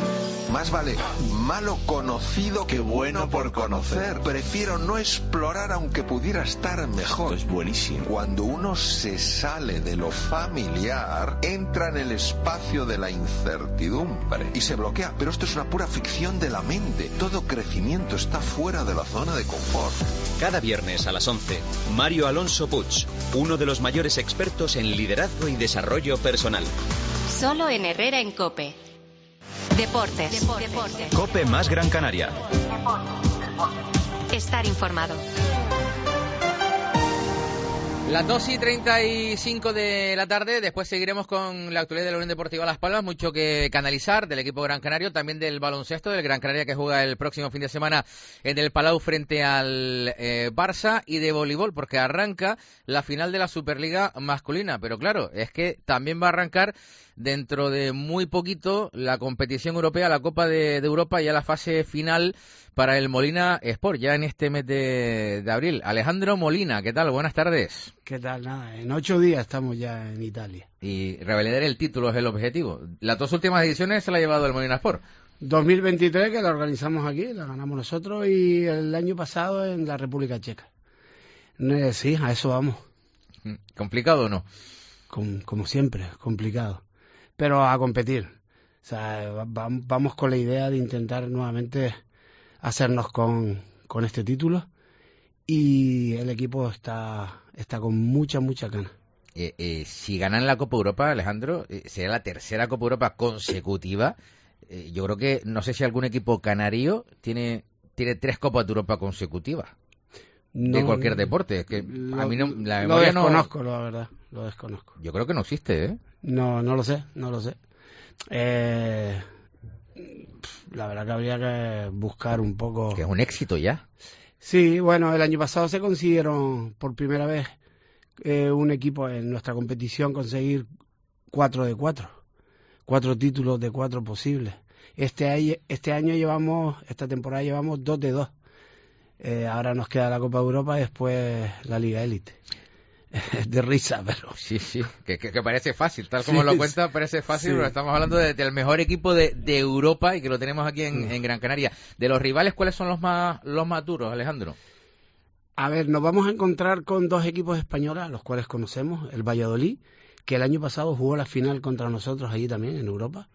Más vale malo conocido que bueno por conocer. Prefiero no explorar aunque pudiera estar mejor. Esto es buenísimo. Cuando uno se sale de lo familiar, entra en el espacio de la incertidumbre y se bloquea. Pero esto es una pura ficción de la mente. Todo crecimiento está fuera de la zona de confort. Cada viernes a las once, Mario Alonso Puig, uno de los mayores expertos en liderazgo y desarrollo personal. Solo en Herrera en COPE. Deportes. Deportes. Deportes. COPE más Gran Canaria. Estar informado. Las dos y treinta y cinco de la tarde, después seguiremos con la actualidad de la Unión Deportiva Las Palmas, mucho que canalizar del equipo Gran Canario, también del baloncesto del Gran Canaria que juega el próximo fin de semana en el Palau frente al eh, Barça, y de voleibol porque arranca la final de la Superliga masculina, pero claro, es que también va a arrancar dentro de muy poquito la competición europea, la Copa de, de Europa, ya la fase final para el Molina Sport, ya en este mes de, de abril. Alejandro Molina, ¿qué tal? Buenas tardes. ¿Qué tal? Nada, en ocho días estamos ya en Italia. Y revalidar el título es el objetivo. Las dos últimas ediciones se la ha llevado el Molina Sport. dos mil veintitrés, que la organizamos aquí, la ganamos nosotros, y el año pasado en la República Checa. Eh, sí, a eso vamos. ¿Complicado o no? Como, como siempre, complicado. Pero a competir. O sea, va, vamos con la idea de intentar nuevamente hacernos con, con este título, y el equipo está, está con mucha, mucha gana. Eh, eh, si ganan la Copa Europa, Alejandro, eh, será la tercera Copa Europa consecutiva. Eh, yo creo que, no sé si algún equipo canario tiene, tiene tres Copas de Europa consecutivas. No, de cualquier deporte. Que lo, a mí no, la lo desconozco, no... la verdad, lo desconozco. Yo creo que no existe, ¿eh? No, no lo sé, no lo sé. Eh, la verdad que habría que buscar un poco... Que es un éxito ya. Sí, bueno, el año pasado se consiguieron por primera vez eh, un equipo en nuestra competición conseguir cuatro de cuatro. Cuatro títulos de cuatro posibles. Este año, este año llevamos, esta temporada llevamos dos de dos. Eh, ahora nos queda la Copa de Europa y después la Liga Élite. De risa, pero... Sí, sí, que, que, que parece fácil, tal como sí, lo cuenta, parece fácil, sí. Pero estamos hablando de, del mejor equipo de, de Europa y que lo tenemos aquí en, sí. en Gran Canaria. De los rivales, ¿cuáles son los más, los más duros, Alejandro? A ver, nos vamos a encontrar con dos equipos españoles, a los cuales conocemos, el Valladolid, que el año pasado jugó la final contra nosotros allí también, en Europa,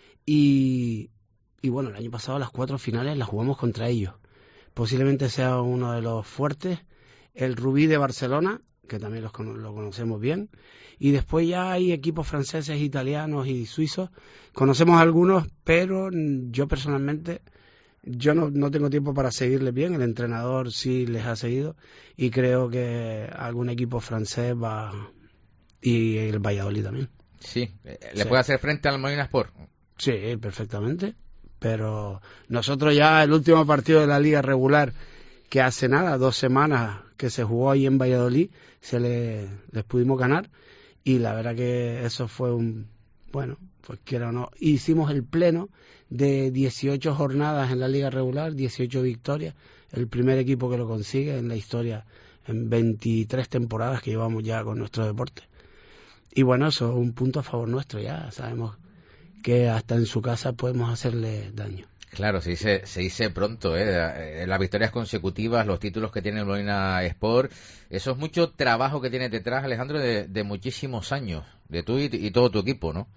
y, y bueno, el año pasado las cuatro finales las jugamos contra ellos. Posiblemente sea uno de los fuertes, el Rubí de Barcelona, que también los, lo conocemos bien, y después ya hay equipos franceses, italianos y suizos, conocemos algunos, pero yo personalmente, yo no, no tengo tiempo para seguirles bien, el entrenador sí les ha seguido, y creo que algún equipo francés va, y el Valladolid también. Sí, ¿le sí. puede hacer frente al Molina Sport? Sí, perfectamente, pero nosotros ya el último partido de la liga regular, que hace nada, dos semanas que se jugó ahí en Valladolid, se le, les pudimos ganar, y la verdad que eso fue un, bueno, pues quiera o no, hicimos el pleno de dieciocho jornadas en la liga regular, dieciocho victorias, el primer equipo que lo consigue en la historia, en veintitrés temporadas que llevamos ya con nuestro deporte. Y bueno, eso es un punto a favor nuestro, ya sabemos que hasta en su casa podemos hacerle daño. Claro, se dice, se dice pronto, ¿eh? Las victorias consecutivas, los títulos que tiene el Molina Sport, eso es mucho trabajo que tiene detrás, Alejandro, de, de muchísimos años, de tú y, y todo tu equipo, ¿no?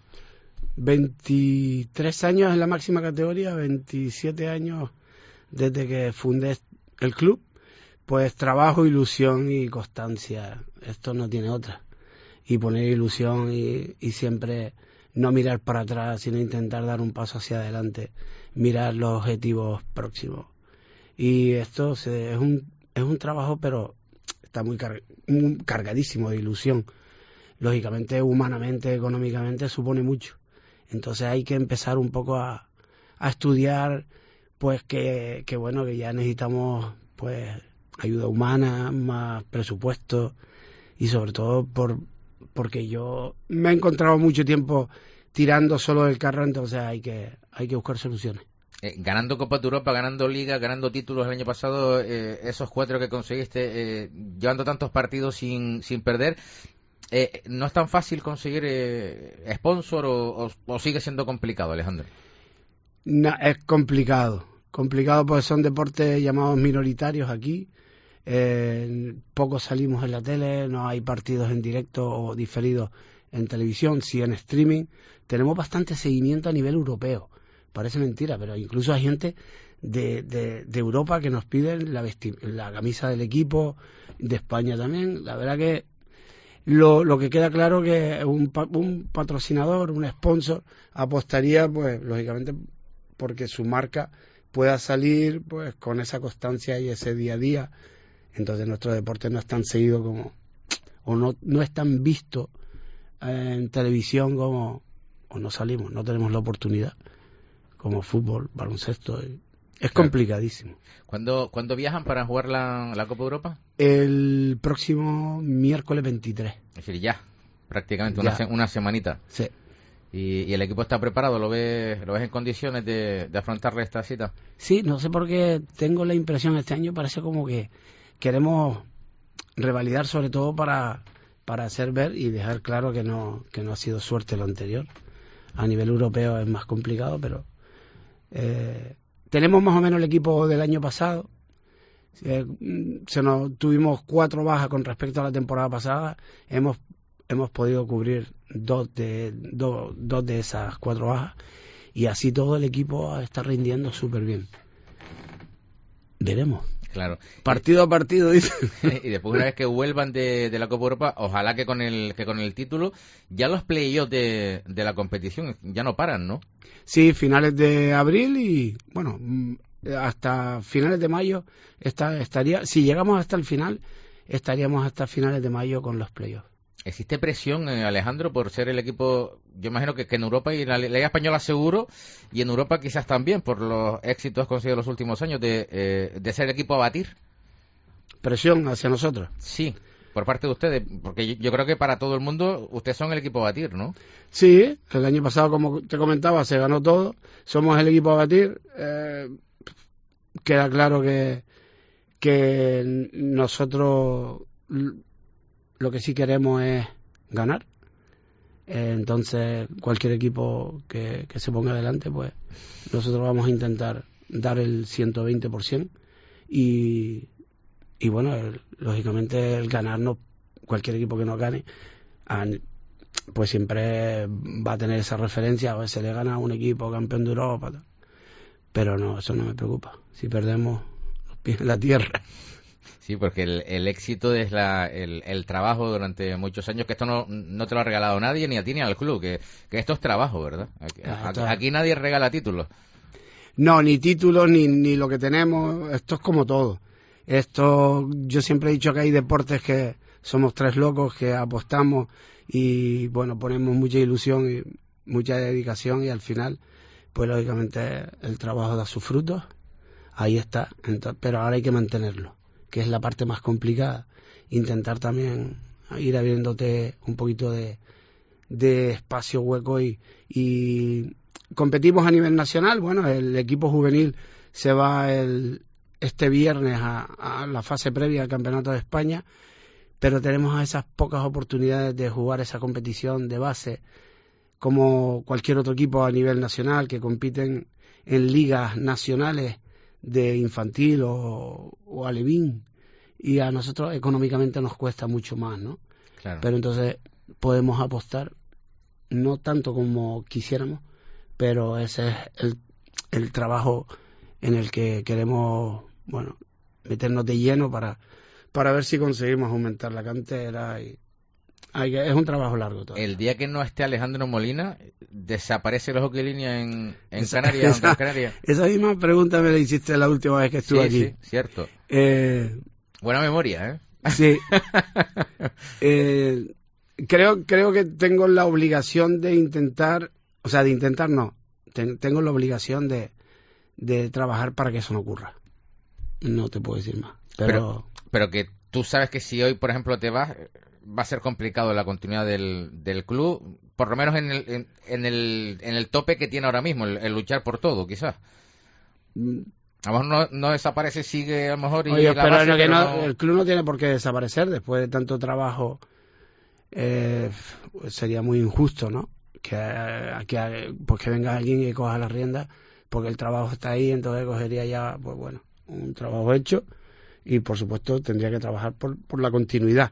veintitrés años en la máxima categoría, veintisiete años desde que fundé el club, pues trabajo, ilusión y constancia, esto no tiene otra, y poner ilusión y, y siempre no mirar para atrás, sino intentar dar un paso hacia adelante, mirar los objetivos próximos. Y esto se, es un es un trabajo, pero está muy car, un, cargadísimo de ilusión. Lógicamente, humanamente, económicamente, supone mucho. Entonces hay que empezar un poco a, a estudiar, pues que, que bueno, que ya necesitamos pues ayuda humana, más presupuesto, y sobre todo por porque yo me he encontrado mucho tiempo tirando solo del carro, entonces hay que hay que buscar soluciones. Eh, ganando Copa de Europa, ganando Liga, ganando títulos el año pasado, eh, esos cuatro que conseguiste, eh, llevando tantos partidos sin, sin perder, eh, ¿no es tan fácil conseguir eh, sponsor o, o, o sigue siendo complicado, Alejandro? No, es complicado, complicado porque son deportes llamados minoritarios aquí. Eh, poco salimos en la tele, no hay partidos en directo o diferidos en televisión, sí en streaming. Tenemos bastante seguimiento a nivel europeo. Parece mentira, pero incluso hay gente de, de, de Europa que nos piden la, vesti- la camisa del equipo, de España también. La verdad que lo, lo que queda claro que un, pa- un patrocinador, un sponsor, apostaría, pues lógicamente, porque su marca pueda salir pues con esa constancia y ese día a día. Entonces nuestro deporte no es tan seguido como, o no, no es tan visto en televisión como, o no salimos, no tenemos la oportunidad, como fútbol, baloncesto. Es claro. Complicadísimo. ¿Cuándo, ¿Cuándo viajan para jugar la, la Copa Europa? El próximo miércoles veintitrés. Es decir, ya, prácticamente ya. Una, se, una semanita. Sí. ¿Y, ¿Y el equipo está preparado? ¿Lo ves, lo ves en condiciones de, de afrontarle esta cita? Sí, no sé por qué tengo la impresión este año, parece como que queremos revalidar, sobre todo para, para hacer ver y dejar claro que no, que no ha sido suerte lo anterior. A nivel europeo es más complicado, pero eh, tenemos más o menos el equipo del año pasado. Eh, se nos, tuvimos cuatro bajas con respecto a la temporada pasada. Hemos hemos podido cubrir dos de dos, dos de esas cuatro bajas y así todo el equipo está rindiendo súper bien. Veremos. Claro. Partido a partido, dice. Y después, una vez que vuelvan de, de la Copa Europa, ojalá que con el que con el título, ya los playoffs de, de la competición ya no paran, ¿no? Sí, finales de abril y, bueno, hasta finales de mayo está, estaría, si llegamos hasta el final, estaríamos hasta finales de mayo con los playoffs. ¿Existe presión, eh, Alejandro, por ser el equipo, yo imagino que, que en Europa y en la Liga Española seguro, y en Europa quizás también, por los éxitos conseguidos los últimos años, de, eh, de ser el equipo a batir? ¿Presión hacia nosotros? Sí, por parte de ustedes, porque yo, yo creo que para todo el mundo ustedes son el equipo a batir, ¿no? Sí, el año pasado, como te comentaba, se ganó todo, somos el equipo a batir. Eh, queda claro que, que nosotros lo que sí queremos es ganar. Eh, entonces, cualquier equipo que, que se ponga adelante, pues nosotros vamos a intentar dar el ciento veinte por ciento y, y bueno, el, lógicamente el ganarnos, cualquier equipo que nos gane, a, pues siempre va a tener esa referencia, a ver, se le gana a un equipo campeón de Europa, pero no, eso no me preocupa. Si perdemos, los pies en la tierra. Sí, porque el, el éxito es la, el, el trabajo durante muchos años, que esto no, no te lo ha regalado nadie, ni a ti ni al club, que, que esto es trabajo, ¿verdad? Aquí, aquí, aquí nadie regala títulos. No, ni títulos, ni, ni lo que tenemos, esto es como todo. Esto, yo siempre he dicho que hay deportes que somos tres locos, que apostamos y, bueno, ponemos mucha ilusión y mucha dedicación y al final, pues lógicamente el trabajo da sus frutos, ahí está, entonces, pero ahora hay que mantenerlo, que es la parte más complicada, intentar también ir abriéndote un poquito de, de espacio hueco y, y competimos a nivel nacional. Bueno, el equipo juvenil se va el, este viernes a, a la fase previa al Campeonato de España, pero tenemos esas pocas oportunidades de jugar esa competición de base como cualquier otro equipo a nivel nacional que compiten en ligas nacionales de infantil o, o alevín, y a nosotros económicamente nos cuesta mucho más, ¿no? Claro. Pero entonces podemos apostar, no tanto como quisiéramos, pero ese es el, el trabajo en el que queremos, bueno, meternos de lleno para, para ver si conseguimos aumentar la cantera y hay que, es un trabajo largo todavía. El día que no esté Alejandro Molina, ¿desaparece el hockey línea en, en esa, Canarias? Esa, en Canarias? Esa misma pregunta me la hiciste la última vez que estuve sí, aquí. Sí, cierto. Eh, Buena memoria, ¿eh? Sí. eh, creo, creo que tengo la obligación de intentar, o sea, de intentar no, ten, tengo la obligación de, de trabajar para que eso no ocurra. No te puedo decir más. Pero, pero, pero que tú sabes que si hoy, por ejemplo, te vas, va a ser complicado la continuidad del, del club, por lo menos en el, en, en el, en el tope que tiene ahora mismo, el, el luchar por todo, quizás. A lo mejor no, no desaparece, sigue a lo mejor. Y Oye, la pero, base, no, que pero no, no... el club no tiene por qué desaparecer después de tanto trabajo. Eh, sería muy injusto, ¿no? Que, que, pues que venga alguien y coja las riendas porque el trabajo está ahí, entonces cogería ya, pues bueno, un trabajo hecho y por supuesto tendría que trabajar por, por la continuidad.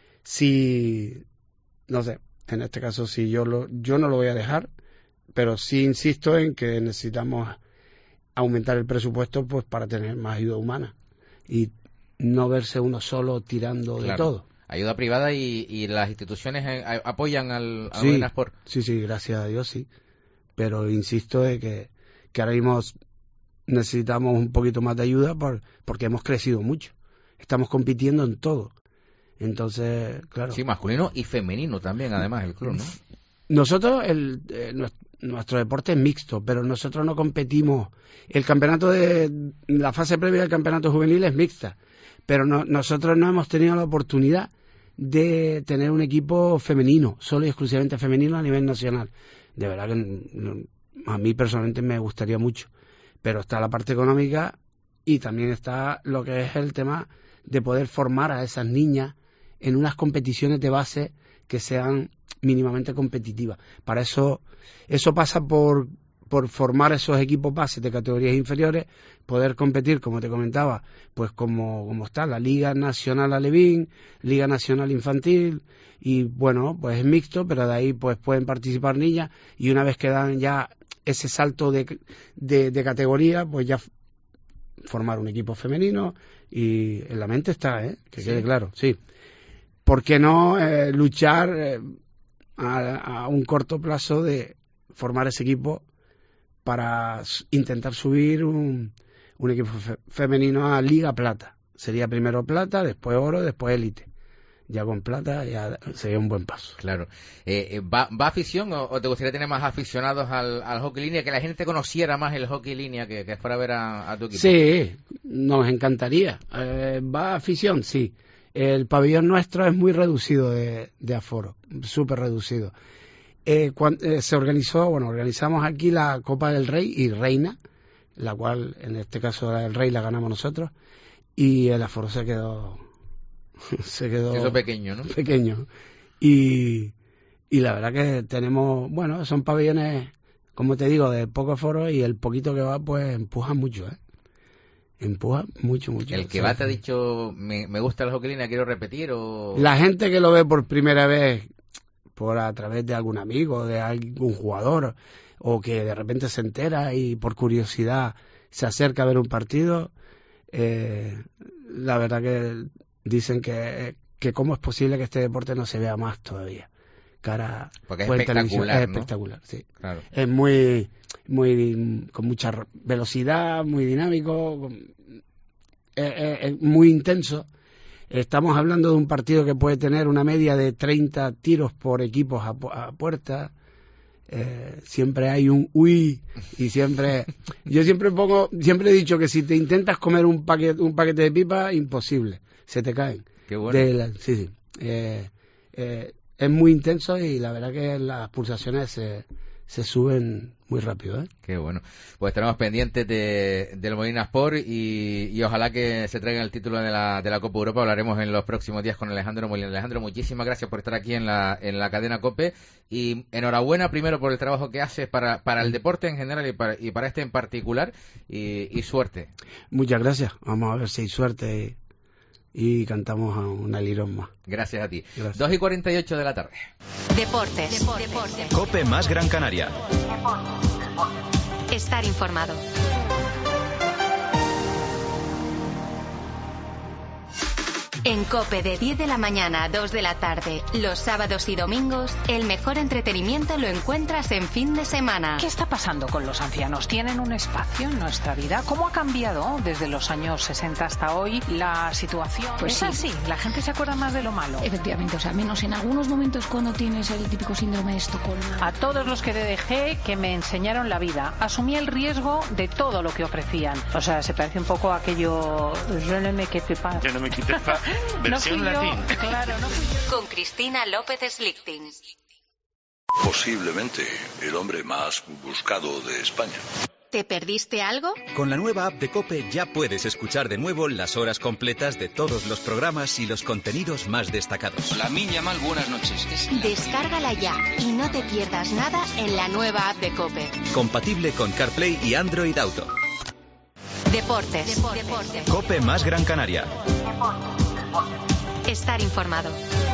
Si, no sé, en este caso si yo lo, yo no lo voy a dejar, pero sí insisto en que necesitamos aumentar el presupuesto pues para tener más ayuda humana y no verse uno solo tirando claro. de todo. Ayuda privada y, y las instituciones eh, apoyan al, al sí, Modenasport. Sí, sí, gracias a Dios sí. Pero insisto de que, que ahora mismo necesitamos un poquito más de ayuda por, porque hemos crecido mucho. Estamos compitiendo en todo. Entonces, claro. Sí, masculino y femenino también, además, el club, ¿no? Nosotros, el, eh, nuestro deporte es mixto, pero nosotros no competimos. El campeonato de la fase previa del campeonato juvenil es mixta, pero no, nosotros no hemos tenido la oportunidad de tener un equipo femenino, solo y exclusivamente femenino a nivel nacional. De verdad que a mí personalmente me gustaría mucho, pero está la parte económica y también está lo que es el tema de poder formar a esas niñas en unas competiciones de base que sean mínimamente competitivas. Para eso, eso pasa por, por formar esos equipos base de categorías inferiores, poder competir, como te comentaba, pues como, como está la Liga Nacional Alevín, Liga Nacional Infantil, y bueno, pues es mixto, pero de ahí pues pueden participar niñas, y una vez que dan ya ese salto de, de, de categoría, pues ya formar un equipo femenino, y en la mente está, ¿eh? Que quede claro, sí. ¿Por qué no eh, luchar eh, a, a un corto plazo de formar ese equipo para intentar subir un, un equipo fe, femenino a Liga Plata? Sería primero Plata, después Oro, después Élite. Ya con Plata ya sería un buen paso. Claro. Eh, ¿va, ¿Va afición o, o te gustaría tener más aficionados al, al hockey línea? Que la gente conociera más el hockey línea que, que fuera a ver a, a tu equipo. Sí, nos encantaría. Eh, ¿Va afición? Sí. El pabellón nuestro es muy reducido de, de aforo, súper reducido. Eh, cuando, eh, se organizó, bueno, organizamos aquí la Copa del Rey y Reina, la cual en este caso el Rey la ganamos nosotros, y el aforo se quedó se quedó Eso pequeño, ¿no? Pequeño. Y, y la verdad que tenemos, bueno, son pabellones, como te digo, de poco aforo, y el poquito que va pues empuja mucho, ¿eh? Empuja mucho, mucho. ¿El que va te ha dicho, me, me gusta el hockey línea, quiero repetir? O la gente que lo ve por primera vez, por a través de algún amigo, de algún jugador, o que de repente se entera y por curiosidad se acerca a ver un partido, eh, la verdad que dicen que, que cómo es posible que este deporte no se vea más todavía. Cara, porque es espectacular, es ¿no? espectacular, sí. Claro. Es muy, muy, con mucha velocidad, muy dinámico, es, es, es muy intenso. Estamos hablando de un partido que puede tener una media de treinta tiros por equipos a, a puerta. Eh, siempre hay un uy y siempre yo siempre pongo siempre he dicho que si te intentas comer un paquete un paquete de pipa, imposible, se te caen. Qué bueno. De la, sí, sí. Eh, eh, es muy intenso y la verdad que las pulsaciones se, se suben muy rápido, ¿eh? Qué bueno. Pues estaremos pendientes de, del Modenasport y, y ojalá que se traiga el título de la, de la Copa Europa. Hablaremos en los próximos días con Alejandro Molina. Alejandro, muchísimas gracias por estar aquí en la, en la cadena COPE y enhorabuena primero por el trabajo que haces para, para el deporte en general y para, y para este en particular y, y suerte. Muchas gracias. Vamos a ver si hay suerte y cantamos a una lirón más. Gracias a ti. Gracias. dos y cuarenta y ocho de la tarde. Deportes. Deportes. Deportes. COPE más Gran Canaria. Estar informado. En COPE de diez de la mañana a dos de la tarde, los sábados y domingos, el mejor entretenimiento lo encuentras en fin de semana. ¿Qué está pasando con los ancianos? ¿Tienen un espacio en nuestra vida? ¿Cómo ha cambiado desde los años sesenta hasta hoy la situación? Pues es sí. así, la gente se acuerda más de lo malo. Efectivamente, o sea, menos en algunos momentos cuando tienes el típico síndrome de Estocolmo. A todos los que dejé que me enseñaron la vida, asumí el riesgo de todo lo que ofrecían. O sea, se parece un poco a aquello Je ne me quitte pas. Je ne me quitte pas. Versión no fui yo, latín. claro, no fui yo. Con Cristina López Slichting. Posiblemente el hombre más buscado de España. ¿Te perdiste algo? Con la nueva app de COPE ya puedes escuchar de nuevo las horas completas de todos los programas y los contenidos más destacados. La Miña Mal, buenas noches. Es Descárgala ya y no te pierdas nada en la nueva app de COPE. Compatible con CarPlay y Android Auto. Deportes. Deportes. COPE más Gran Canaria. Estar informado.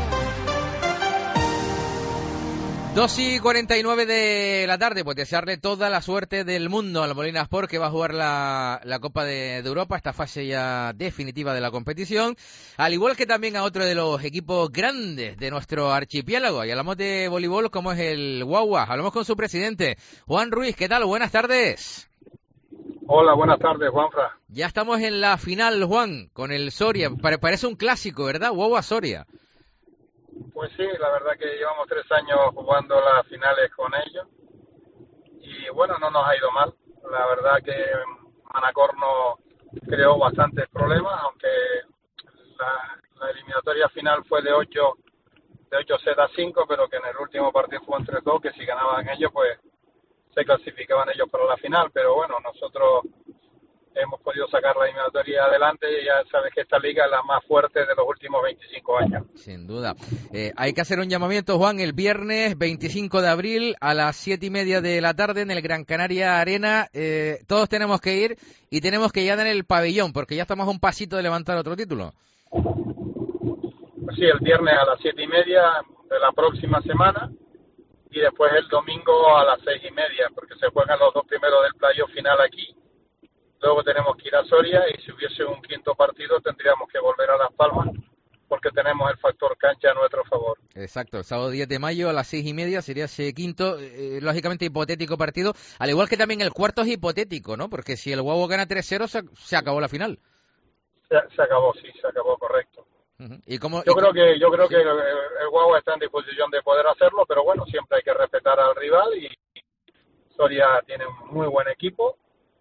dos y cuarenta y nueve de la tarde, pues desearle toda la suerte del mundo al Molina Sport, que va a jugar la, la Copa de, de Europa, esta fase ya definitiva de la competición, al igual que también a otro de los equipos grandes de nuestro archipiélago. Y hablamos de voleibol, como es el Guagua. Hablamos con su presidente, Juan Ruiz. ¿Qué tal? Buenas tardes. Hola, buenas tardes, Juanfra. Ya estamos en la final, Juan, con el Soria. Pare- parece un clásico, ¿verdad? Guagua Soria. Pues sí, la verdad que llevamos tres años jugando las finales con ellos y bueno, no nos ha ido mal. La verdad que Manacor nos creó bastantes problemas, aunque la, la eliminatoria final fue de ocho de ocho sets a cinco, pero que en el último partido fue en tres dos, que si ganaban ellos pues se clasificaban ellos para la final, pero bueno, nosotros hemos podido sacar la eliminatoria adelante y ya sabes que esta liga es la más fuerte de los últimos veinticinco años. Sin duda. Eh, hay que hacer un llamamiento, Juan, el viernes veinticinco de abril a las siete y media de la tarde en el Gran Canaria Arena. Eh, todos tenemos que ir y tenemos que llegar en el pabellón, porque ya estamos a un pasito de levantar otro título. Pues sí, el viernes a las siete y media de la próxima semana y después el domingo a las seis y media, porque se juegan los dos primeros del playoff final aquí. Luego tenemos que ir a Soria y si hubiese un quinto partido tendríamos que volver a Las Palmas porque tenemos el factor cancha a nuestro favor. Exacto, el sábado diez de mayo a las seis y media sería ese quinto, eh, lógicamente hipotético partido, al igual que también el cuarto es hipotético, ¿no? Porque si el Guagua gana tres cero se, se acabó la final. Se, se acabó, sí, se acabó, correcto. Uh-huh. ¿Y cómo, yo y creo cómo... que yo creo que el, el Guagua está en disposición de poder hacerlo, pero bueno, siempre hay que respetar al rival y Soria tiene un muy buen equipo.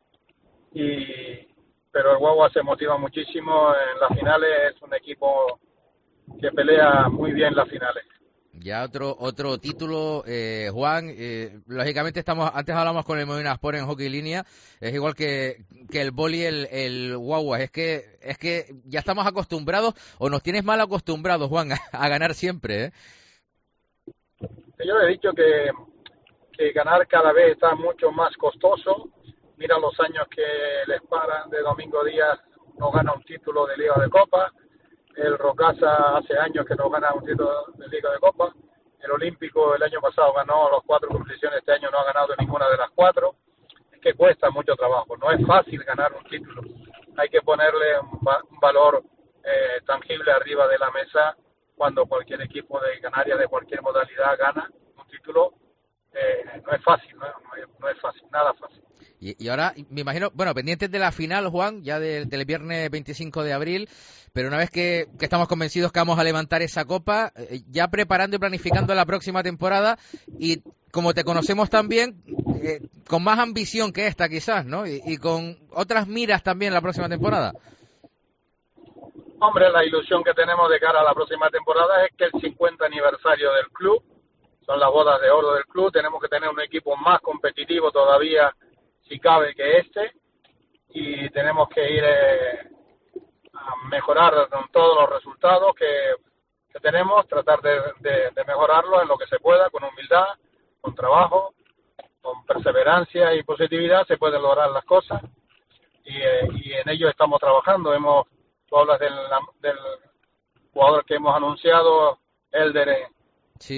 Y pero el Guagua se motiva muchísimo en las finales, es un equipo que pelea muy bien las finales. Ya otro otro título, eh, Juan, eh, lógicamente estamos, antes hablamos con el Molina Sport en hockey línea, es igual que, que el boli, el, el Guagua, es que es que ya estamos acostumbrados, o nos tienes mal acostumbrados, Juan, a, a ganar siempre, ¿eh? Yo he dicho que, que ganar cada vez está mucho más costoso. Mira los años que les paran de Domingo Díaz, no gana un título de Liga de Copa. El Rocasa hace años que no gana un título de Liga de Copa. El Olímpico el año pasado ganó las cuatro competiciones, este año no ha ganado ninguna de las cuatro. Es que cuesta mucho trabajo, no es fácil ganar un título. Hay que ponerle un, va- un valor eh, tangible arriba de la mesa cuando cualquier equipo de Canarias, de cualquier modalidad, gana un título. Eh, no es fácil, ¿no? No es, no es fácil, nada fácil. Y, y ahora, me imagino, bueno, pendientes de la final, Juan, ya de, del viernes veinticinco de abril, pero una vez que, que estamos convencidos que vamos a levantar esa copa, eh, ya preparando y planificando la próxima temporada, y como te conocemos también, eh, con más ambición que esta quizás, ¿no? Y, y con otras miras también la próxima temporada. Hombre, la ilusión que tenemos de cara a la próxima temporada es que el cincuenta aniversario del club, son las bodas de oro del club, tenemos que tener un equipo más competitivo todavía, si cabe, que este, y tenemos que ir eh, a mejorar con todos los resultados que, que tenemos, tratar de, de, de mejorarlo en lo que se pueda, con humildad, con trabajo, con perseverancia y positividad se pueden lograr las cosas, y, eh, y en ello estamos trabajando. Hemos, tú hablas del, del jugador que hemos anunciado, Elder. Sí.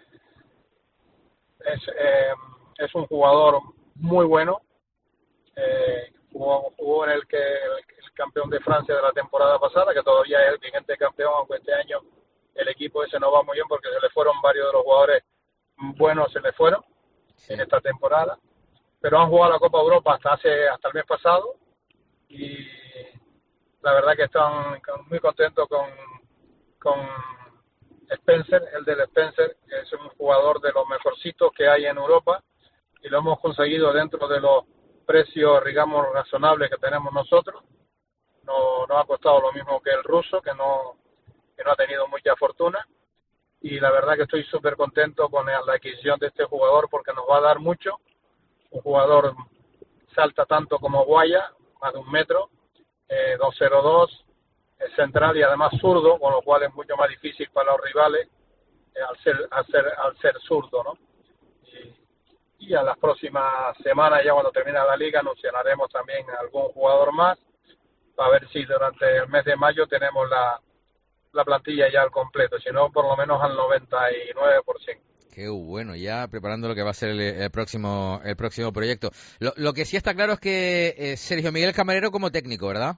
Es, eh, es un jugador muy bueno. Eh, jugó, jugó en el que el, el campeón de Francia de la temporada pasada, que todavía es el vigente campeón, aunque este año el equipo ese no va muy bien porque se le fueron varios de los jugadores buenos, se le fueron sí. en esta temporada, pero han jugado la Copa Europa hasta hace hasta el mes pasado y la verdad que están muy contentos con con Spencer, el del Spencer, que es un jugador de los mejorcitos que hay en Europa y lo hemos conseguido dentro de los precios, digamos, razonables que tenemos nosotros. No, no ha costado lo mismo que el ruso, que no, que no ha tenido mucha fortuna. Y la verdad que estoy súper contento con la adquisición de este jugador porque nos va a dar mucho. Un jugador salta tanto como Guaya, más de un metro, eh, dos cero dos, es central y además zurdo, con lo cual es mucho más difícil para los rivales eh, al ser al ser al ser zurdo, ¿no? Y, y a las próximas semanas, ya cuando termine la liga, anunciaremos también algún jugador más para ver si durante el mes de mayo tenemos la, la plantilla ya al completo, si no por lo menos al noventa y nueve por ciento. Qué bueno, ya preparando lo que va a ser el, el próximo el próximo proyecto. Lo, lo que sí está claro es que eh, Sergio Miguel Camarero como técnico, ¿verdad?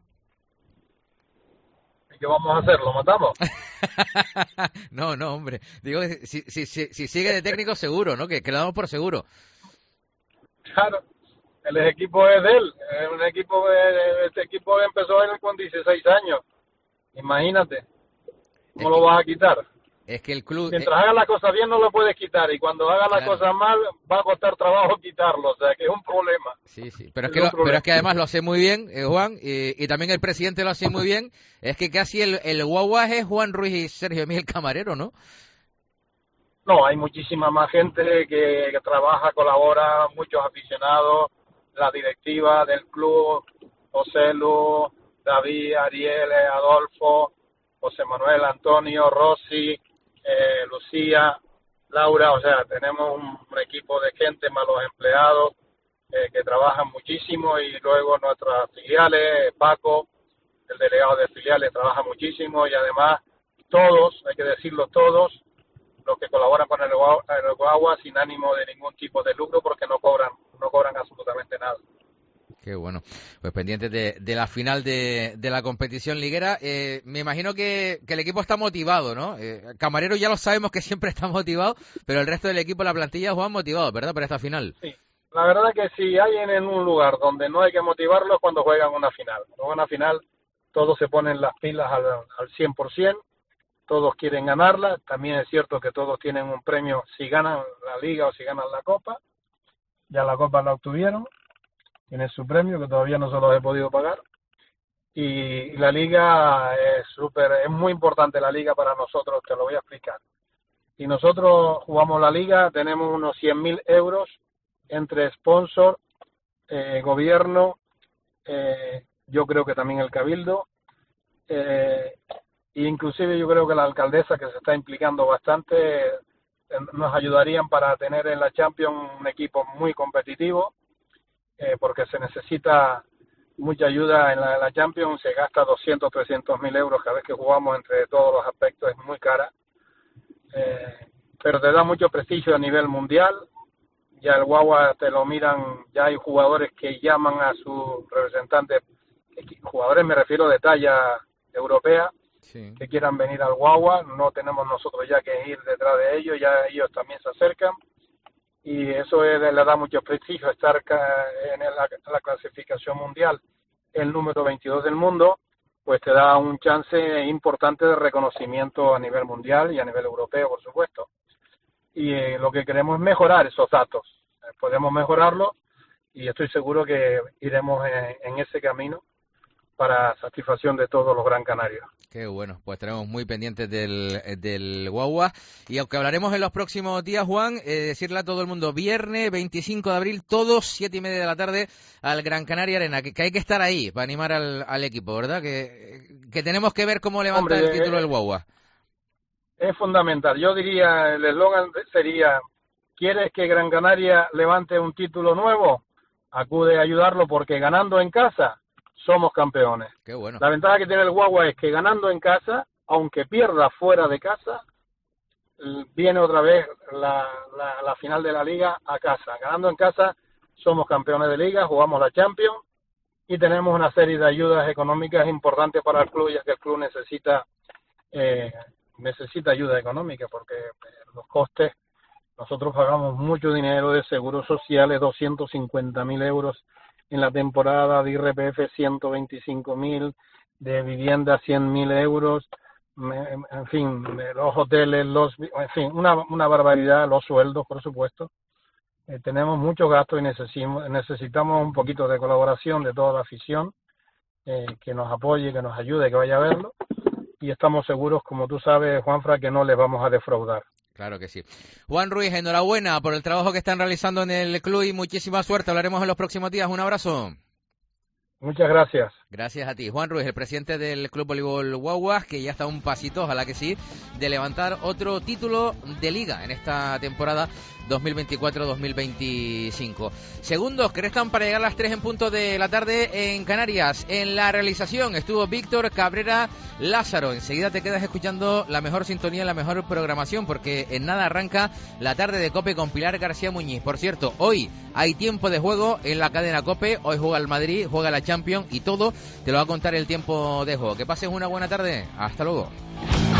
¿Y qué vamos a hacer? ¿Lo matamos? no, no, hombre. Digo, si, si, si, si sigue de técnico seguro, ¿no? Que, que lo damos por seguro. Claro, el equipo es de él. Es un equipo, este equipo empezó él con dieciséis años. Imagínate. ¿Cómo lo vas a quitar? Es que el club... Mientras eh... haga las cosas bien no lo puedes quitar, y cuando haga las claro. cosas mal va a costar trabajo quitarlo, o sea que es un problema. Sí, sí, pero es, es que, lo, pero es que además lo hace muy bien, eh, Juan, y, y también el presidente lo hace muy bien. Es que casi el, el guaguas es Juan Ruiz y Sergio Miguel Camarero, ¿no? No, hay muchísima más gente que, que trabaja, colabora, muchos aficionados, la directiva del club, José Lu, David, Ariel, Adolfo, José Manuel, Antonio, Rossi, Eh, Lucía, Laura, o sea, tenemos un, un equipo de gente más los empleados eh, que trabajan muchísimo, y luego nuestras filiales, Paco, el delegado de filiales, trabaja muchísimo, y además todos, hay que decirlo todos, los que colaboran con el, el Guagua sin ánimo de ningún tipo de lucro, porque no cobran, no cobran absolutamente nada. Qué bueno. Pues pendientes de, de la final de, de la competición liguera. Eh, me imagino que, que el equipo está motivado, ¿no? Eh, Camarero ya lo sabemos que siempre está motivado, pero el resto del equipo, la plantilla, Juan, motivado, ¿verdad? Para esta final. Sí. La verdad que si hay en, en un lugar donde no hay que motivarlo es cuando juegan una final. Cuando juegan una final todos se ponen las pilas al, al cien por ciento, todos quieren ganarla. También es cierto que todos tienen un premio si ganan la liga o si ganan la copa. Ya la copa la obtuvieron. Tiene su premio, que todavía no se lo he podido pagar, y la liga es súper, es muy importante la liga para nosotros, te lo voy a explicar. Si nosotros jugamos la liga, tenemos unos cien mil euros entre sponsor, eh, gobierno, eh, yo creo que también el cabildo, eh, e inclusive yo creo que la alcaldesa, que se está implicando bastante, eh, nos ayudarían para tener en la Champions un equipo muy competitivo. Eh, porque se necesita mucha ayuda en la, en la Champions, se gasta doscientos, trescientos mil euros cada vez que jugamos, entre todos los aspectos, es muy cara, eh, pero te da mucho prestigio a nivel mundial. Ya el Guagua te lo miran, ya hay jugadores que llaman a sus representantes, jugadores me refiero de talla europea, sí, que quieran venir al Guagua, no tenemos nosotros ya que ir detrás de ellos, ya ellos también se acercan. Y eso es, le da mucho prestigio estar en la, en la clasificación mundial, el número veintidós del mundo, pues te da un chance importante de reconocimiento a nivel mundial y a nivel europeo, por supuesto. Y eh, lo que queremos es mejorar esos datos. Eh, podemos mejorarlo, y estoy seguro que iremos en, en ese camino para satisfacción de todos los gran canarios. Qué bueno, pues estaremos muy pendientes del, del Guagua. Y aunque hablaremos en los próximos días, Juan, eh, decirle a todo el mundo, viernes veinticinco de abril, todos siete y media de la tarde, al Gran Canaria Arena, que, que hay que estar ahí para animar al, al equipo, ¿verdad? Que, que tenemos que ver cómo levanta Hombre, el título eh, del Guagua. Es fundamental. Yo diría, el eslogan sería, ¿quieres que Gran Canaria levante un título nuevo? Acude a ayudarlo, porque ganando en casa somos campeones. Qué bueno. La ventaja que tiene el Guagua es que ganando en casa, aunque pierda fuera de casa, viene otra vez la, la, la final de la liga a casa. Ganando en casa somos campeones de liga, jugamos la Champions y tenemos una serie de ayudas económicas importantes para el club, ya que el club necesita eh, necesita ayuda económica, porque los costes, nosotros pagamos mucho dinero de seguros sociales, doscientos cincuenta mil euros en la temporada, de I R P F ciento veinticinco mil, de vivienda cien mil euros, en fin, los hoteles, los, en fin, una, una barbaridad, los sueldos, por supuesto. Eh, tenemos muchos gastos y necesitamos, necesitamos un poquito de colaboración de toda la afición, eh, que nos apoye, que nos ayude, que vaya a verlo, y estamos seguros, como tú sabes, Juanfra, que no les vamos a defraudar. Claro que sí. Juan Ruiz, enhorabuena por el trabajo que están realizando en el club y muchísima suerte. Hablaremos en los próximos días. Un abrazo. Muchas gracias. Gracias a ti. Juan Ruiz, el presidente del Club Voleibol Guaguas, que ya está a un pasito, ojalá que sí, de levantar otro título de liga en esta temporada dos mil veinticuatro dos mil veinticinco. Segundos que restan para llegar a las tres en punto de la tarde en Canarias. En la realización estuvo Víctor Cabrera Lázaro. Enseguida te quedas escuchando la mejor sintonía, la mejor programación, porque en nada arranca la tarde de COPE con Pilar García Muñiz. Por cierto, hoy hay tiempo de juego en la cadena COPE. Hoy juega el Madrid, juega la Champions y todo te lo va a contar el tiempo de juego. Que pases una buena tarde. Hasta luego.